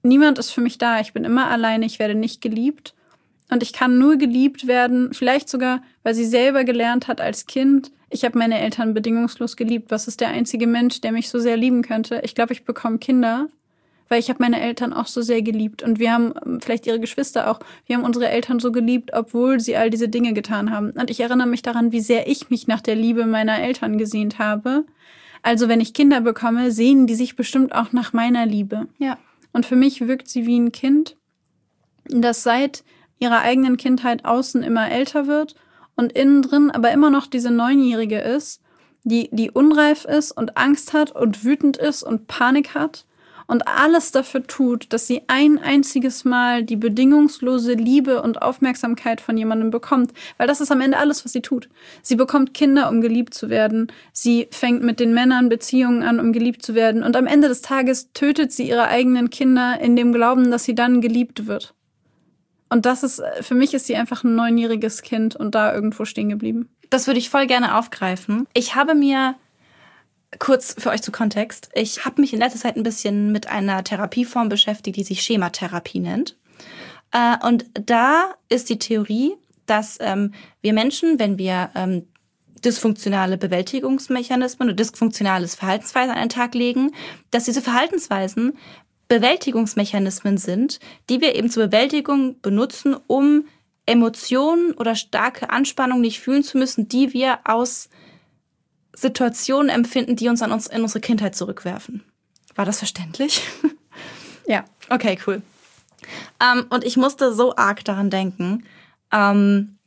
niemand ist für mich da. Ich bin immer alleine, ich werde nicht geliebt. Und ich kann nur geliebt werden, vielleicht sogar, weil sie selber gelernt hat als Kind, ich habe meine Eltern bedingungslos geliebt. Was ist der einzige Mensch, der mich so sehr lieben könnte? Ich glaube, ich bekomme Kinder, weil ich habe meine Eltern auch so sehr geliebt. Und wir haben, vielleicht ihre Geschwister auch, wir haben unsere Eltern so geliebt, obwohl sie all diese Dinge getan haben. Und ich erinnere mich daran, wie sehr ich mich nach der Liebe meiner Eltern gesehnt habe. Also wenn ich Kinder bekomme, sehnen die sich bestimmt auch nach meiner Liebe. Ja. Und für mich wirkt sie wie ein Kind, das seit ihrer eigenen Kindheit außen immer älter wird und innen drin aber immer noch diese Neunjährige ist, die, die unreif ist und Angst hat und wütend ist und Panik hat und alles dafür tut, dass sie ein einziges Mal die bedingungslose Liebe und Aufmerksamkeit von jemandem bekommt. Weil das ist am Ende alles, was sie tut. Sie bekommt Kinder, um geliebt zu werden. Sie fängt mit den Männern Beziehungen an, um geliebt zu werden. Und am Ende des Tages tötet sie ihre eigenen Kinder in dem Glauben, dass sie dann geliebt wird. Und das ist, für mich ist sie einfach ein neunjähriges Kind und da irgendwo stehen geblieben. Das würde ich voll gerne aufgreifen. Ich habe mir, kurz für euch zu Kontext, ich habe mich in letzter Zeit ein bisschen mit einer Therapieform beschäftigt, die sich Schematherapie nennt. Und da ist die Theorie, dass ähm, wir Menschen, wenn wir ähm, dysfunktionale Bewältigungsmechanismen oder dysfunktionales Verhaltensweisen an den Tag legen, dass diese Verhaltensweisen Bewältigungsmechanismen sind, die wir eben zur Bewältigung benutzen, um Emotionen oder starke Anspannung nicht fühlen zu müssen, die wir aus Situationen empfinden, die uns an uns in unsere Kindheit zurückwerfen. War das verständlich? Ja. Okay, cool. Ähm, und ich musste so arg daran denken, ähm,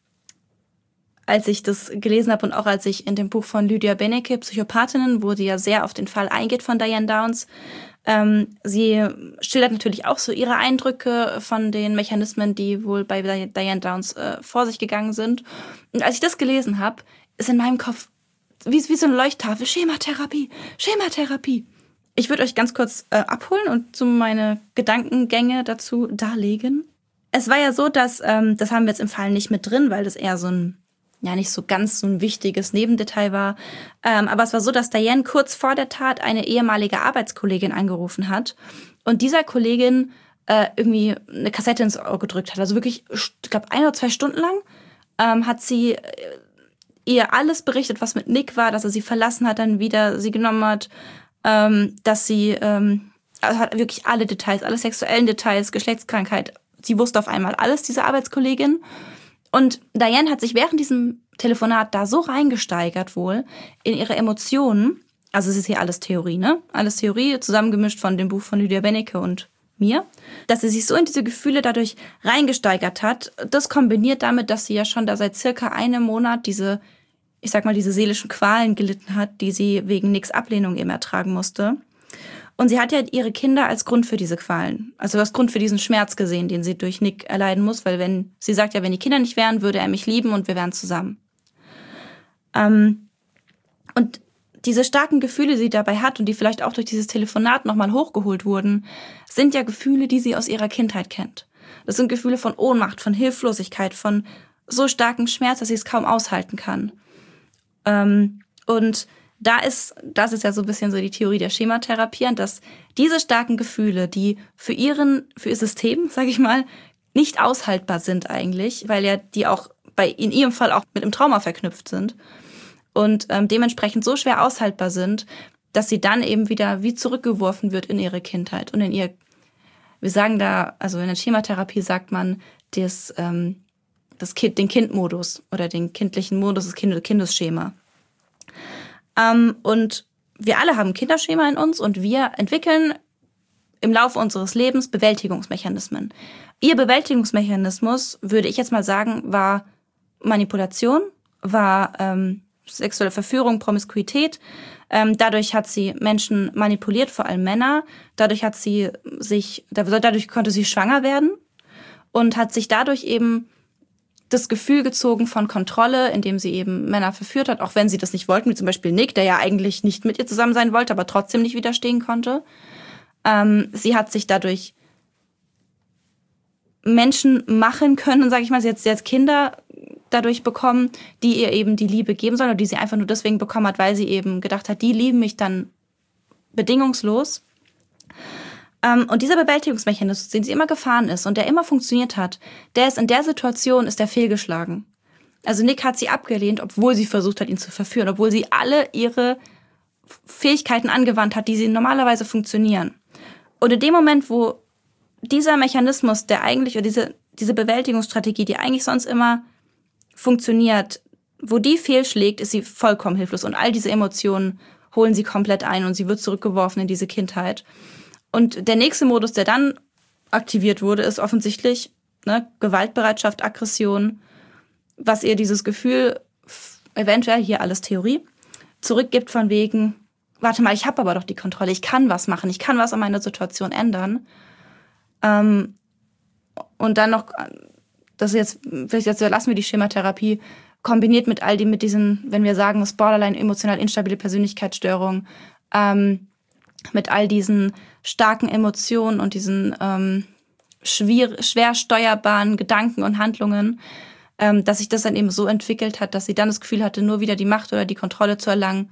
als ich das gelesen habe und auch als ich in dem Buch von Lydia Benecke, Psychopathinnen, wo sie ja sehr auf den Fall eingeht von Diane Downs. Ähm, sie schildert natürlich auch so ihre Eindrücke von den Mechanismen, die wohl bei Diane Downs äh, vor sich gegangen sind. Und als ich das gelesen habe, ist in meinem Kopf wie, wie so eine Leuchttafel, Schematherapie, Schematherapie. Ich würde euch ganz kurz äh, abholen und so meine Gedankengänge dazu darlegen. Es war ja so, dass, ähm, das haben wir jetzt im Fall nicht mit drin, weil das eher so ein ja nicht so ganz so ein wichtiges Nebendetail war. Ähm, aber es war so, dass Diane kurz vor der Tat eine ehemalige Arbeitskollegin angerufen hat und dieser Kollegin äh, irgendwie eine Kassette ins Ohr gedrückt hat. Also wirklich, ich glaube, ein oder zwei Stunden lang ähm, hat sie äh, ihr alles berichtet, was mit Nick war, dass er sie verlassen hat, dann wieder sie genommen hat, ähm, dass sie ähm, also hat wirklich alle Details, alle sexuellen Details, Geschlechtskrankheit. Sie wusste auf einmal alles, diese Arbeitskollegin. Und Diane hat sich während diesem Telefonat da so reingesteigert wohl in ihre Emotionen, also es ist hier alles Theorie, ne? Alles Theorie, zusammengemischt von dem Buch von Lydia Benecke und mir, dass sie sich so in diese Gefühle dadurch reingesteigert hat. Das kombiniert damit, dass sie ja schon da seit circa einem Monat diese, ich sag mal, diese seelischen Qualen gelitten hat, die sie wegen Nicks Ablehnung eben ertragen musste. Und sie hat ja ihre Kinder als Grund für diese Qualen, also als Grund für diesen Schmerz gesehen, den sie durch Nick erleiden muss, weil wenn sie sagt ja, wenn die Kinder nicht wären, würde er mich lieben und wir wären zusammen. Ähm, und diese starken Gefühle, die sie dabei hat und die vielleicht auch durch dieses Telefonat nochmal hochgeholt wurden, sind ja Gefühle, die sie aus ihrer Kindheit kennt. Das sind Gefühle von Ohnmacht, von Hilflosigkeit, von so starkem Schmerz, dass sie es kaum aushalten kann. Ähm, und Da ist, das ist ja so ein bisschen so die Theorie der Schematherapie, dass diese starken Gefühle, die für ihren, für ihr System, sage ich mal, nicht aushaltbar sind eigentlich, weil ja die auch bei, in ihrem Fall auch mit einem Trauma verknüpft sind und ähm, dementsprechend so schwer aushaltbar sind, dass sie dann eben wieder wie zurückgeworfen wird in ihre Kindheit und in ihr, wir sagen da, also in der Schematherapie sagt man, das, ähm, das Kind, den Kindmodus oder den kindlichen Modus, das Kind- Kindesschema. Um, und wir alle haben Kinderschema in uns und wir entwickeln im Laufe unseres Lebens Bewältigungsmechanismen. Ihr Bewältigungsmechanismus, würde ich jetzt mal sagen, war Manipulation, war ähm, sexuelle Verführung, Promiskuität. Ähm, dadurch hat sie Menschen manipuliert, vor allem Männer. Dadurch hat sie sich, dadurch konnte sie schwanger werden und hat sich dadurch eben das Gefühl gezogen von Kontrolle, indem sie eben Männer verführt hat, auch wenn sie das nicht wollten, wie zum Beispiel Nick, der ja eigentlich nicht mit ihr zusammen sein wollte, aber trotzdem nicht widerstehen konnte. Ähm, sie hat sich dadurch Menschen machen können, sage ich mal, sie hat, sie hat Kinder dadurch bekommen, die ihr eben die Liebe geben sollen oder die sie einfach nur deswegen bekommen hat, weil sie eben gedacht hat, die lieben mich dann bedingungslos. Ähm, und dieser Bewältigungsmechanismus, den sie immer gefahren ist und der immer funktioniert hat, der ist in der Situation, ist der fehlgeschlagen. Also Nick hat sie abgelehnt, obwohl sie versucht hat, ihn zu verführen, obwohl sie alle ihre Fähigkeiten angewandt hat, die sie normalerweise funktionieren. Und in dem Moment, wo dieser Mechanismus, der eigentlich, oder diese, diese Bewältigungsstrategie, die eigentlich sonst immer funktioniert, wo die fehlschlägt, ist sie vollkommen hilflos. Und all diese Emotionen holen sie komplett ein und sie wird zurückgeworfen in diese Kindheit. Und der nächste Modus, der dann aktiviert wurde, ist offensichtlich ne, Gewaltbereitschaft, Aggression, was ihr dieses Gefühl, eventuell hier alles Theorie, zurückgibt von wegen, warte mal, ich habe aber doch die Kontrolle, ich kann was machen, ich kann was an meiner Situation ändern. Ähm, und dann noch, das ist jetzt, vielleicht jetzt lassen wir die Schematherapie, kombiniert mit all dem, mit diesen, wenn wir sagen, das Borderline, emotional instabile Persönlichkeitsstörung, ähm, mit all diesen starken Emotionen und diesen ähm, schwer, schwer steuerbaren Gedanken und Handlungen, ähm, dass sich das dann eben so entwickelt hat, dass sie dann das Gefühl hatte, nur wieder die Macht oder die Kontrolle zu erlangen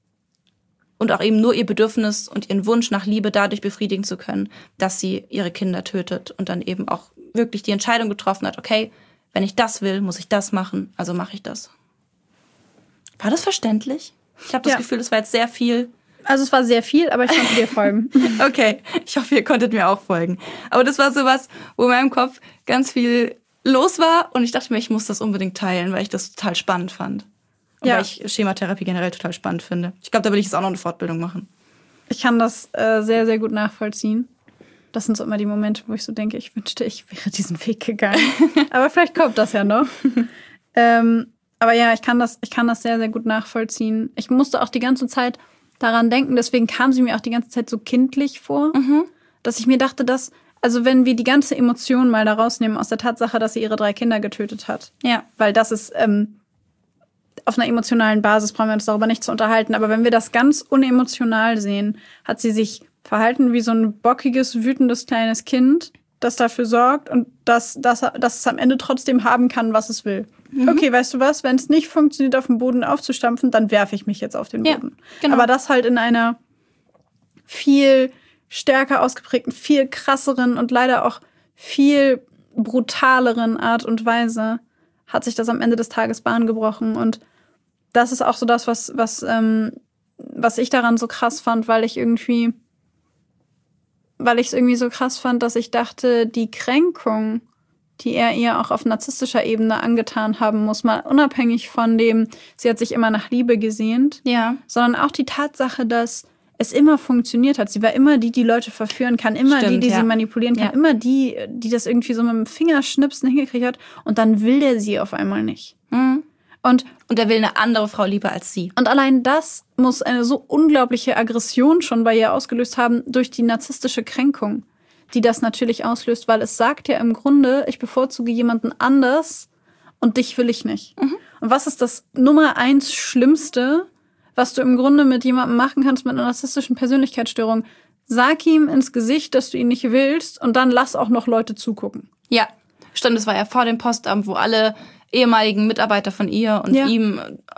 und auch eben nur ihr Bedürfnis und ihren Wunsch nach Liebe dadurch befriedigen zu können, dass sie ihre Kinder tötet und dann eben auch wirklich die Entscheidung getroffen hat, okay, wenn ich das will, muss ich das machen, also mache ich das. War das verständlich? Ich habe das ja. Gefühl, das war jetzt sehr viel. Also es war sehr viel, aber ich konnte dir folgen. Okay, ich hoffe, ihr konntet mir auch folgen. Aber das war sowas, wo in meinem Kopf ganz viel los war und ich dachte mir, ich muss das unbedingt teilen, weil ich das total spannend fand. Und ja. weil ich Schematherapie generell total spannend finde. Ich glaube, da will ich jetzt auch noch eine Fortbildung machen. Ich kann das äh, sehr, sehr gut nachvollziehen. Das sind so immer die Momente, wo ich so denke, ich wünschte, ich wäre diesen Weg gegangen. Aber vielleicht kommt das ja noch. ähm, aber ja, ich kann das, ich kann das sehr, sehr gut nachvollziehen. Ich musste auch die ganze Zeit daran denken, deswegen kam sie mir auch die ganze Zeit so kindlich vor, mhm. dass ich mir dachte, dass, also wenn wir die ganze Emotion mal da rausnehmen aus der Tatsache, dass sie ihre drei Kinder getötet hat. Ja. Weil das ist, ähm, auf einer emotionalen Basis brauchen wir uns darüber nicht zu unterhalten. Aber wenn wir das ganz unemotional sehen, hat sie sich verhalten wie so ein bockiges, wütendes kleines Kind, das dafür sorgt und das, das, das es am Ende trotzdem haben kann, was es will. Mhm. Okay, weißt du was? Wenn es nicht funktioniert, auf den Boden aufzustampfen, dann werfe ich mich jetzt auf den Boden. Ja, genau. Aber das halt in einer viel stärker ausgeprägten, viel krasseren und leider auch viel brutaleren Art und Weise hat sich das am Ende des Tages Bahn gebrochen. Und das ist auch so das, was, was, ähm, was ich daran so krass fand, weil ich irgendwie, weil ich es irgendwie so krass fand, dass ich dachte, die Kränkung, die er ihr auch auf narzisstischer Ebene angetan haben muss, mal unabhängig von dem, sie hat sich immer nach Liebe gesehnt, ja. sondern auch die Tatsache, dass es immer funktioniert hat. Sie war immer die, die Leute verführen kann, immer Stimmt, die, die ja. sie manipulieren kann, ja. immer die, die das irgendwie so mit dem Fingerschnipsen hingekriegt hat und dann will der sie auf einmal nicht. Mhm. Und, und er will eine andere Frau lieber als sie. Und allein das muss eine so unglaubliche Aggression schon bei ihr ausgelöst haben durch die narzisstische Kränkung, die das natürlich auslöst, weil es sagt ja im Grunde, ich bevorzuge jemanden anders und dich will ich nicht. Mhm. Und was ist das Nummer eins Schlimmste, was du im Grunde mit jemandem machen kannst mit einer narzisstischen Persönlichkeitsstörung? Sag ihm ins Gesicht, dass du ihn nicht willst und dann lass auch noch Leute zugucken. Ja, stimmt, das war ja vor dem Postamt, wo alle ehemaligen Mitarbeiter von ihr und ja. ihm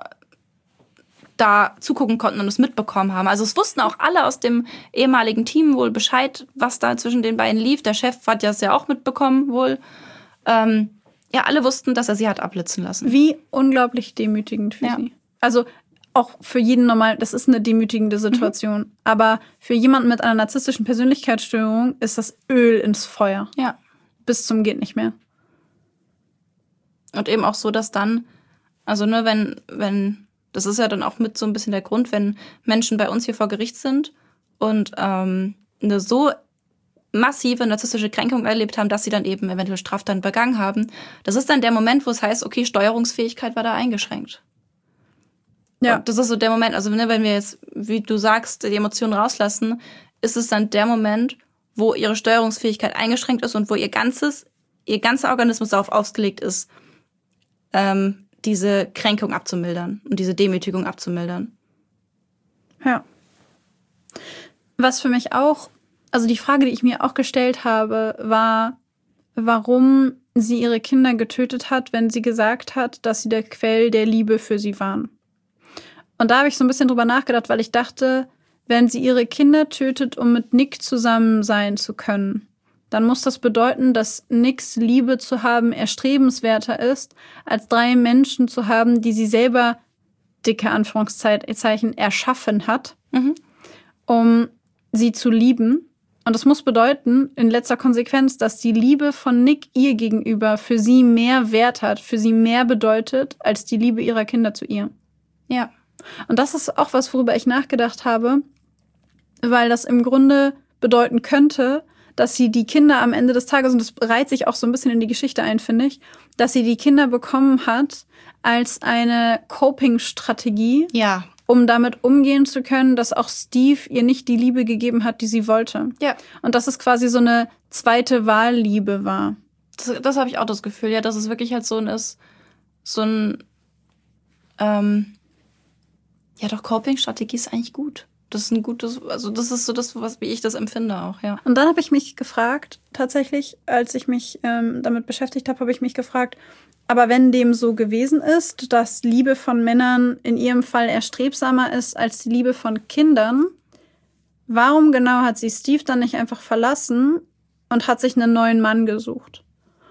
da zugucken konnten und es mitbekommen haben. Also es wussten auch alle aus dem ehemaligen Team wohl Bescheid, was da zwischen den beiden lief. Der Chef hat das ja auch mitbekommen wohl. Ähm, ja, alle wussten, dass er sie hat abblitzen lassen. Wie unglaublich demütigend für ja. sie. Also auch für jeden normal, das ist eine demütigende Situation. Mhm. Aber für jemanden mit einer narzisstischen Persönlichkeitsstörung ist das Öl ins Feuer. Ja. Bis zum geht nicht mehr. Und eben auch so, dass dann, also ne, wenn, wenn, das ist ja dann auch mit so ein bisschen der Grund, wenn Menschen bei uns hier vor Gericht sind und ähm, eine so massive narzisstische Kränkung erlebt haben, dass sie dann eben eventuell Straftaten begangen haben. Das ist dann der Moment, wo es heißt, okay, Steuerungsfähigkeit war da eingeschränkt. Ja. Und das ist so der Moment, also ne, wenn wir jetzt, wie du sagst, die Emotionen rauslassen, ist es dann der Moment, wo ihre Steuerungsfähigkeit eingeschränkt ist und wo ihr ganzes, ihr ganzer Organismus darauf ausgelegt ist, ähm, diese Kränkung abzumildern und diese Demütigung abzumildern. Ja. Was für mich auch, also die Frage, die ich mir auch gestellt habe, war, warum sie ihre Kinder getötet hat, wenn sie gesagt hat, dass sie der Quell der Liebe für sie waren. Und da habe ich so ein bisschen drüber nachgedacht, weil ich dachte, wenn sie ihre Kinder tötet, um mit Nick zusammen sein zu können, dann muss das bedeuten, dass Nicks Liebe zu haben erstrebenswerter ist, als drei Menschen zu haben, die sie selber, dicke Anführungszeichen, erschaffen hat, mhm. um sie zu lieben. Und das muss bedeuten, in letzter Konsequenz, dass die Liebe von Nick ihr gegenüber für sie mehr Wert hat, für sie mehr bedeutet, als die Liebe ihrer Kinder zu ihr. Ja. Und das ist auch was, worüber ich nachgedacht habe, weil das im Grunde bedeuten könnte, dass sie die Kinder am Ende des Tages, und das reiht sich auch so ein bisschen in die Geschichte ein, finde ich, dass sie die Kinder bekommen hat als eine Coping-Strategie, ja. um damit umgehen zu können, dass auch Steve ihr nicht die Liebe gegeben hat, die sie wollte. Ja. Und dass es quasi so eine zweite Wahlliebe war. Das, das habe ich auch das Gefühl, ja, dass es wirklich halt so ein ist, so ein, ähm, ja doch, Coping-Strategie ist eigentlich gut. Das ist ein gutes, also das ist so das, was wie ich das empfinde auch, ja. Und dann habe ich mich gefragt, tatsächlich, als ich mich ähm, damit beschäftigt habe, habe ich mich gefragt, aber wenn dem so gewesen ist, dass Liebe von Männern in ihrem Fall erstrebsamer ist als die Liebe von Kindern, warum genau hat sie Steve dann nicht einfach verlassen und hat sich einen neuen Mann gesucht?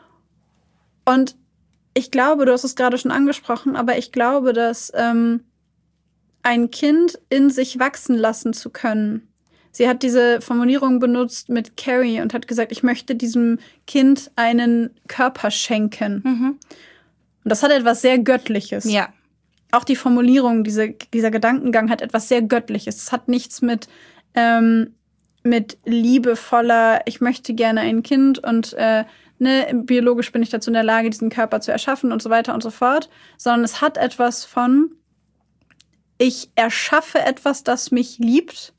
Und ich glaube, du hast es gerade schon angesprochen, aber ich glaube, dass ähm, ein Kind in sich wachsen lassen zu können. Sie hat diese Formulierung benutzt mit Carrie und hat gesagt, ich möchte diesem Kind einen Körper schenken. Mhm. Und das hat etwas sehr Göttliches. Ja. Auch die Formulierung, diese, dieser Gedankengang hat etwas sehr Göttliches. Es hat nichts mit, ähm, mit liebevoller, ich möchte gerne ein Kind und äh, ne, biologisch bin ich dazu in der Lage, diesen Körper zu erschaffen und so weiter und so fort, sondern es hat etwas von, ich erschaffe etwas, das mich liebt.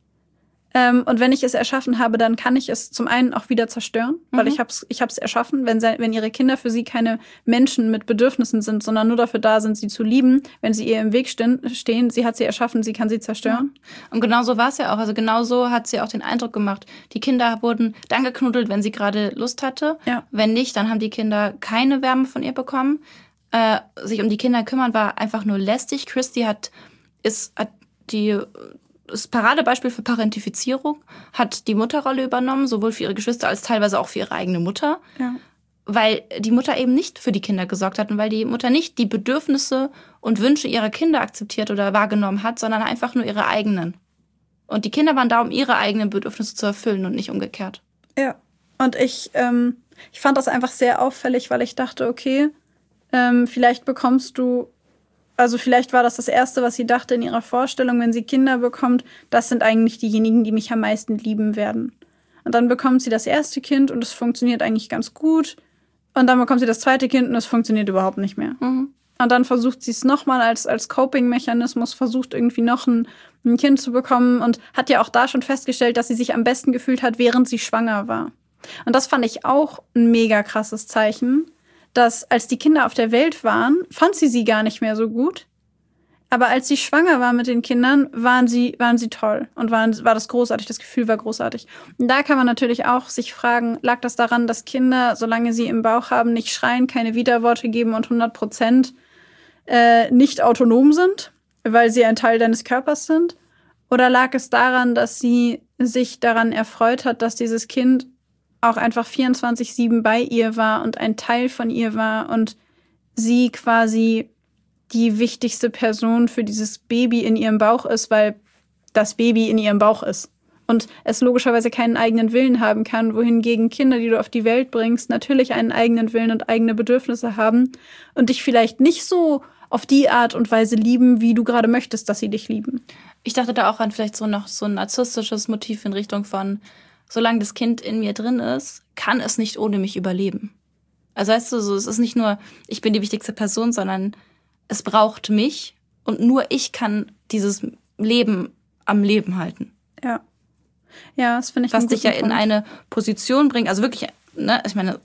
Ähm, und wenn ich es erschaffen habe, dann kann ich es zum einen auch wieder zerstören, mhm. weil ich habe es ich hab's erschaffen. Wenn, sie, wenn ihre Kinder für sie keine Menschen mit Bedürfnissen sind, sondern nur dafür da sind, sie zu lieben, wenn sie ihr im Weg stehen, stehen sie hat sie erschaffen, sie kann sie zerstören. Ja. Und genau so war es ja auch. Also genau so hat sie auch den Eindruck gemacht. Die Kinder wurden dann geknuddelt, wenn sie gerade Lust hatte. Ja. Wenn nicht, dann haben die Kinder keine Wärme von ihr bekommen. Äh, sich um die Kinder kümmern war einfach nur lästig. Christy hat ist hat die das Paradebeispiel für Parentifizierung, hat die Mutterrolle übernommen, sowohl für ihre Geschwister als teilweise auch für ihre eigene Mutter. Ja. Weil die Mutter eben nicht für die Kinder gesorgt hat und weil die Mutter nicht die Bedürfnisse und Wünsche ihrer Kinder akzeptiert oder wahrgenommen hat, sondern einfach nur ihre eigenen. Und die Kinder waren da, um ihre eigenen Bedürfnisse zu erfüllen und nicht umgekehrt. Ja, und ich, ähm, ich fand das einfach sehr auffällig, weil ich dachte, okay, ähm, vielleicht bekommst du Also vielleicht war das das Erste, was sie dachte in ihrer Vorstellung, wenn sie Kinder bekommt, das sind eigentlich diejenigen, die mich am meisten lieben werden. Und dann bekommt sie das erste Kind und es funktioniert eigentlich ganz gut. Und dann bekommt sie das zweite Kind und es funktioniert überhaupt nicht mehr. Mhm. Und dann versucht sie es nochmal als, als Coping-Mechanismus, versucht irgendwie noch ein, ein Kind zu bekommen und hat ja auch da schon festgestellt, dass sie sich am besten gefühlt hat, während sie schwanger war. Und das fand ich auch ein mega krasses Zeichen, dass als die Kinder auf der Welt waren, fand sie sie gar nicht mehr so gut. Aber als sie schwanger war mit den Kindern, waren sie, waren sie toll und waren, war das großartig, das Gefühl war großartig. Und da kann man natürlich auch sich fragen, lag das daran, dass Kinder, solange sie im Bauch haben, nicht schreien, keine Widerworte geben und hundert Prozent äh, nicht autonom sind, weil sie ein Teil deines Körpers sind? Oder lag es daran, dass sie sich daran erfreut hat, dass dieses Kind auch einfach vierundzwanzig sieben bei ihr war und ein Teil von ihr war und sie quasi die wichtigste Person für dieses Baby in ihrem Bauch ist, weil das Baby in ihrem Bauch ist und es logischerweise keinen eigenen Willen haben kann, wohingegen Kinder, die du auf die Welt bringst, natürlich einen eigenen Willen und eigene Bedürfnisse haben und dich vielleicht nicht so auf die Art und Weise lieben, wie du gerade möchtest, dass sie dich lieben. Ich dachte da auch an vielleicht so noch so ein narzisstisches Motiv in Richtung von, solange das Kind in mir drin ist, kann es nicht ohne mich überleben. Also weißt du, so, es ist nicht nur, ich bin die wichtigste Person, sondern es braucht mich und nur ich kann dieses Leben am Leben halten. Ja. Ja, das finde ich was dich ja in eine Position bringt, also wirklich, ne, ich meine,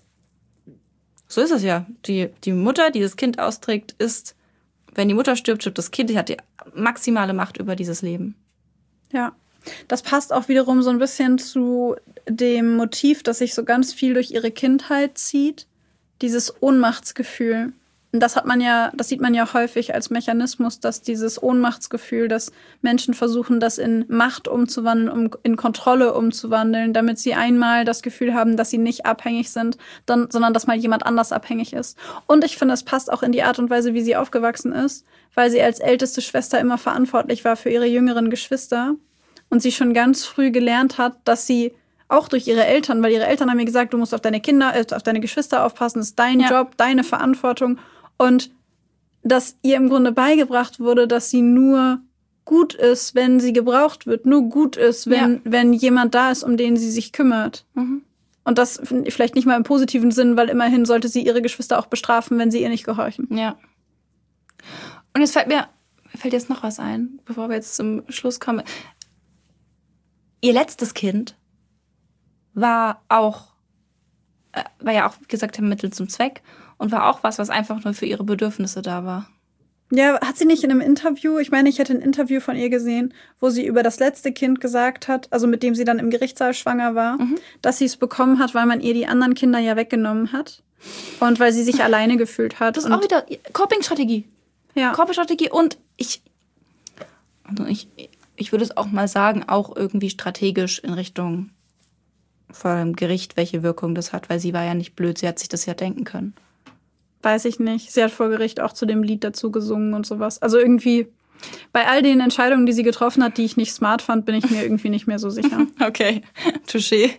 so ist es ja. Die, die Mutter, die das Kind austrägt, ist, wenn die Mutter stirbt, stirbt das Kind, die hat die maximale Macht über dieses Leben. Ja. Das passt auch wiederum so ein bisschen zu dem Motiv, das sich so ganz viel durch ihre Kindheit zieht. Dieses Ohnmachtsgefühl. das hat man ja, das sieht man ja häufig als Mechanismus, dass dieses Ohnmachtsgefühl, dass Menschen versuchen, das in Macht umzuwandeln, um in Kontrolle umzuwandeln, damit sie einmal das Gefühl haben, dass sie nicht abhängig sind, dann, sondern dass mal jemand anders abhängig ist. Und ich finde, es passt auch in die Art und Weise, wie sie aufgewachsen ist, weil sie als älteste Schwester immer verantwortlich war für ihre jüngeren Geschwister und sie schon ganz früh gelernt hat, dass sie auch durch ihre Eltern, weil ihre Eltern haben mir gesagt, du musst auf deine Kinder, äh, auf deine Geschwister aufpassen, das ist dein Ja. Job, deine Verantwortung. Und dass ihr im Grunde beigebracht wurde, dass sie nur gut ist, wenn sie gebraucht wird, nur gut ist, wenn, Ja. wenn jemand da ist, um den sie sich kümmert. Mhm. Und das vielleicht nicht mal im positiven Sinn, weil immerhin sollte sie ihre Geschwister auch bestrafen, wenn sie ihr nicht gehorchen. Ja. Und jetzt fällt mir, mir fällt jetzt noch was ein, bevor wir jetzt zum Schluss kommen. Ihr letztes Kind war auch, äh, war ja auch, wie gesagt, ein Mittel zum Zweck und war auch was, was einfach nur für ihre Bedürfnisse da war. Ja, hat sie nicht in einem Interview, ich meine, ich hätte ein Interview von ihr gesehen, wo sie über das letzte Kind gesagt hat, also mit dem sie dann im Gerichtssaal schwanger war, Mhm. dass sie es bekommen hat, weil man ihr die anderen Kinder ja weggenommen hat und weil sie sich alleine gefühlt hat. Das ist und auch wieder Coping-Strategie. ja. Coping-Strategie und ich, also ich, ich würde es auch mal sagen, auch irgendwie strategisch in Richtung vor dem Gericht, welche Wirkung das hat, weil sie war ja nicht blöd, sie hat sich das ja denken können. Weiß ich nicht. Sie hat vor Gericht auch zu dem Lied dazu gesungen und sowas. Also irgendwie, bei all den Entscheidungen, die sie getroffen hat, die ich nicht smart fand, bin ich mir irgendwie nicht mehr so sicher. Okay, touché.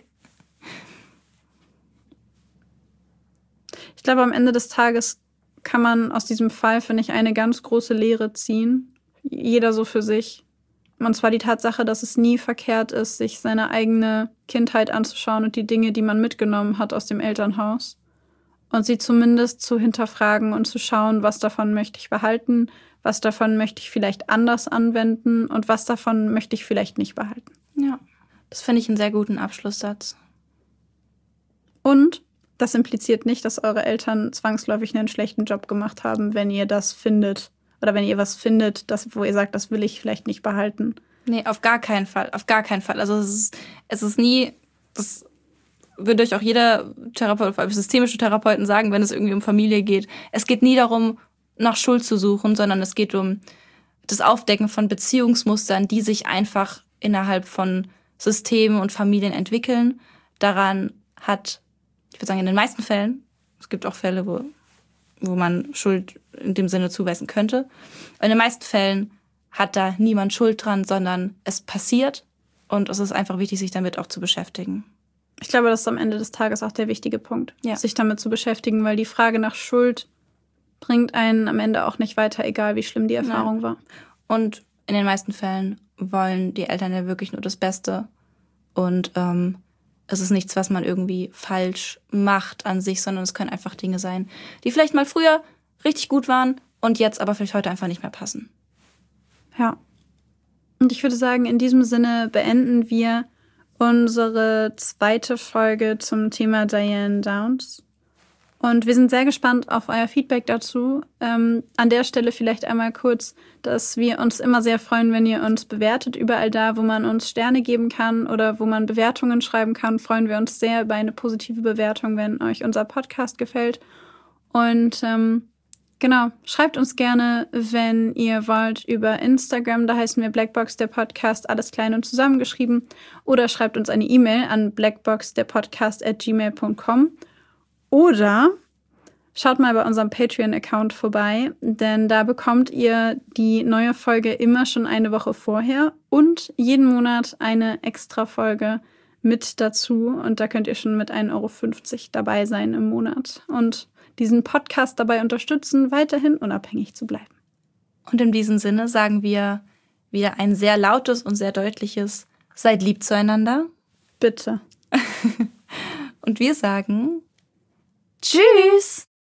Ich glaube, am Ende des Tages kann man aus diesem Fall, finde ich, eine ganz große Lehre ziehen. Jeder so für sich. Und zwar die Tatsache, dass es nie verkehrt ist, sich seine eigene Kindheit anzuschauen und die Dinge, die man mitgenommen hat aus dem Elternhaus. Und sie zumindest zu hinterfragen und zu schauen, was davon möchte ich behalten, was davon möchte ich vielleicht anders anwenden und was davon möchte ich vielleicht nicht behalten. Ja, das finde ich einen sehr guten Abschlusssatz. Und das impliziert nicht, dass eure Eltern zwangsläufig einen schlechten Job gemacht haben, wenn ihr das findet. Oder wenn ihr was findet, das, wo ihr sagt, das will ich vielleicht nicht behalten. Nee, auf gar keinen Fall. Auf gar keinen Fall. Also es ist, es ist nie, das würde euch auch jeder Therapeut, vor allem systemische Therapeuten sagen, wenn es irgendwie um Familie geht. Es geht nie darum, nach Schuld zu suchen, sondern es geht um das Aufdecken von Beziehungsmustern, die sich einfach innerhalb von Systemen und Familien entwickeln. Daran hat, ich würde sagen, in den meisten Fällen, es gibt auch Fälle, wo, wo man Schuld in dem Sinne zuweisen könnte. In den meisten Fällen hat da niemand Schuld dran, sondern es passiert und es ist einfach wichtig, sich damit auch zu beschäftigen. Ich glaube, das ist am Ende des Tages auch der wichtige Punkt, Ja. sich damit zu beschäftigen, weil die Frage nach Schuld bringt einen am Ende auch nicht weiter, egal wie schlimm die Erfahrung Nein. war. Und in den meisten Fällen wollen die Eltern ja wirklich nur das Beste. Und ähm, es ist nichts, was man irgendwie falsch macht an sich, sondern es können einfach Dinge sein, die vielleicht mal früher richtig gut waren und jetzt aber vielleicht heute einfach nicht mehr passen. Ja. Und ich würde sagen, in diesem Sinne beenden wir unsere zweite Folge zum Thema Diane Downs. Und wir sind sehr gespannt auf euer Feedback dazu. Ähm, an der Stelle vielleicht einmal kurz, dass wir uns immer sehr freuen, wenn ihr uns bewertet. Überall da, wo man uns Sterne geben kann oder wo man Bewertungen schreiben kann, freuen wir uns sehr über eine positive Bewertung, wenn euch unser Podcast gefällt. Und ähm, genau, schreibt uns gerne, wenn ihr wollt, über Instagram. Da heißen wir Blackbox, der Podcast, alles klein und zusammengeschrieben. Oder schreibt uns eine E-Mail an blackboxderpodcast at gmail punkt com. Oder schaut mal bei unserem Patreon-Account vorbei, denn da bekommt ihr die neue Folge immer schon eine Woche vorher und jeden Monat eine extra Folge mit dazu. Und da könnt ihr schon mit ein Euro fünfzig dabei sein im Monat und diesen Podcast dabei unterstützen, weiterhin unabhängig zu bleiben. Und in diesem Sinne sagen wir wieder ein sehr lautes und sehr deutliches Seid lieb zueinander. Bitte. Und wir sagen Tschüss!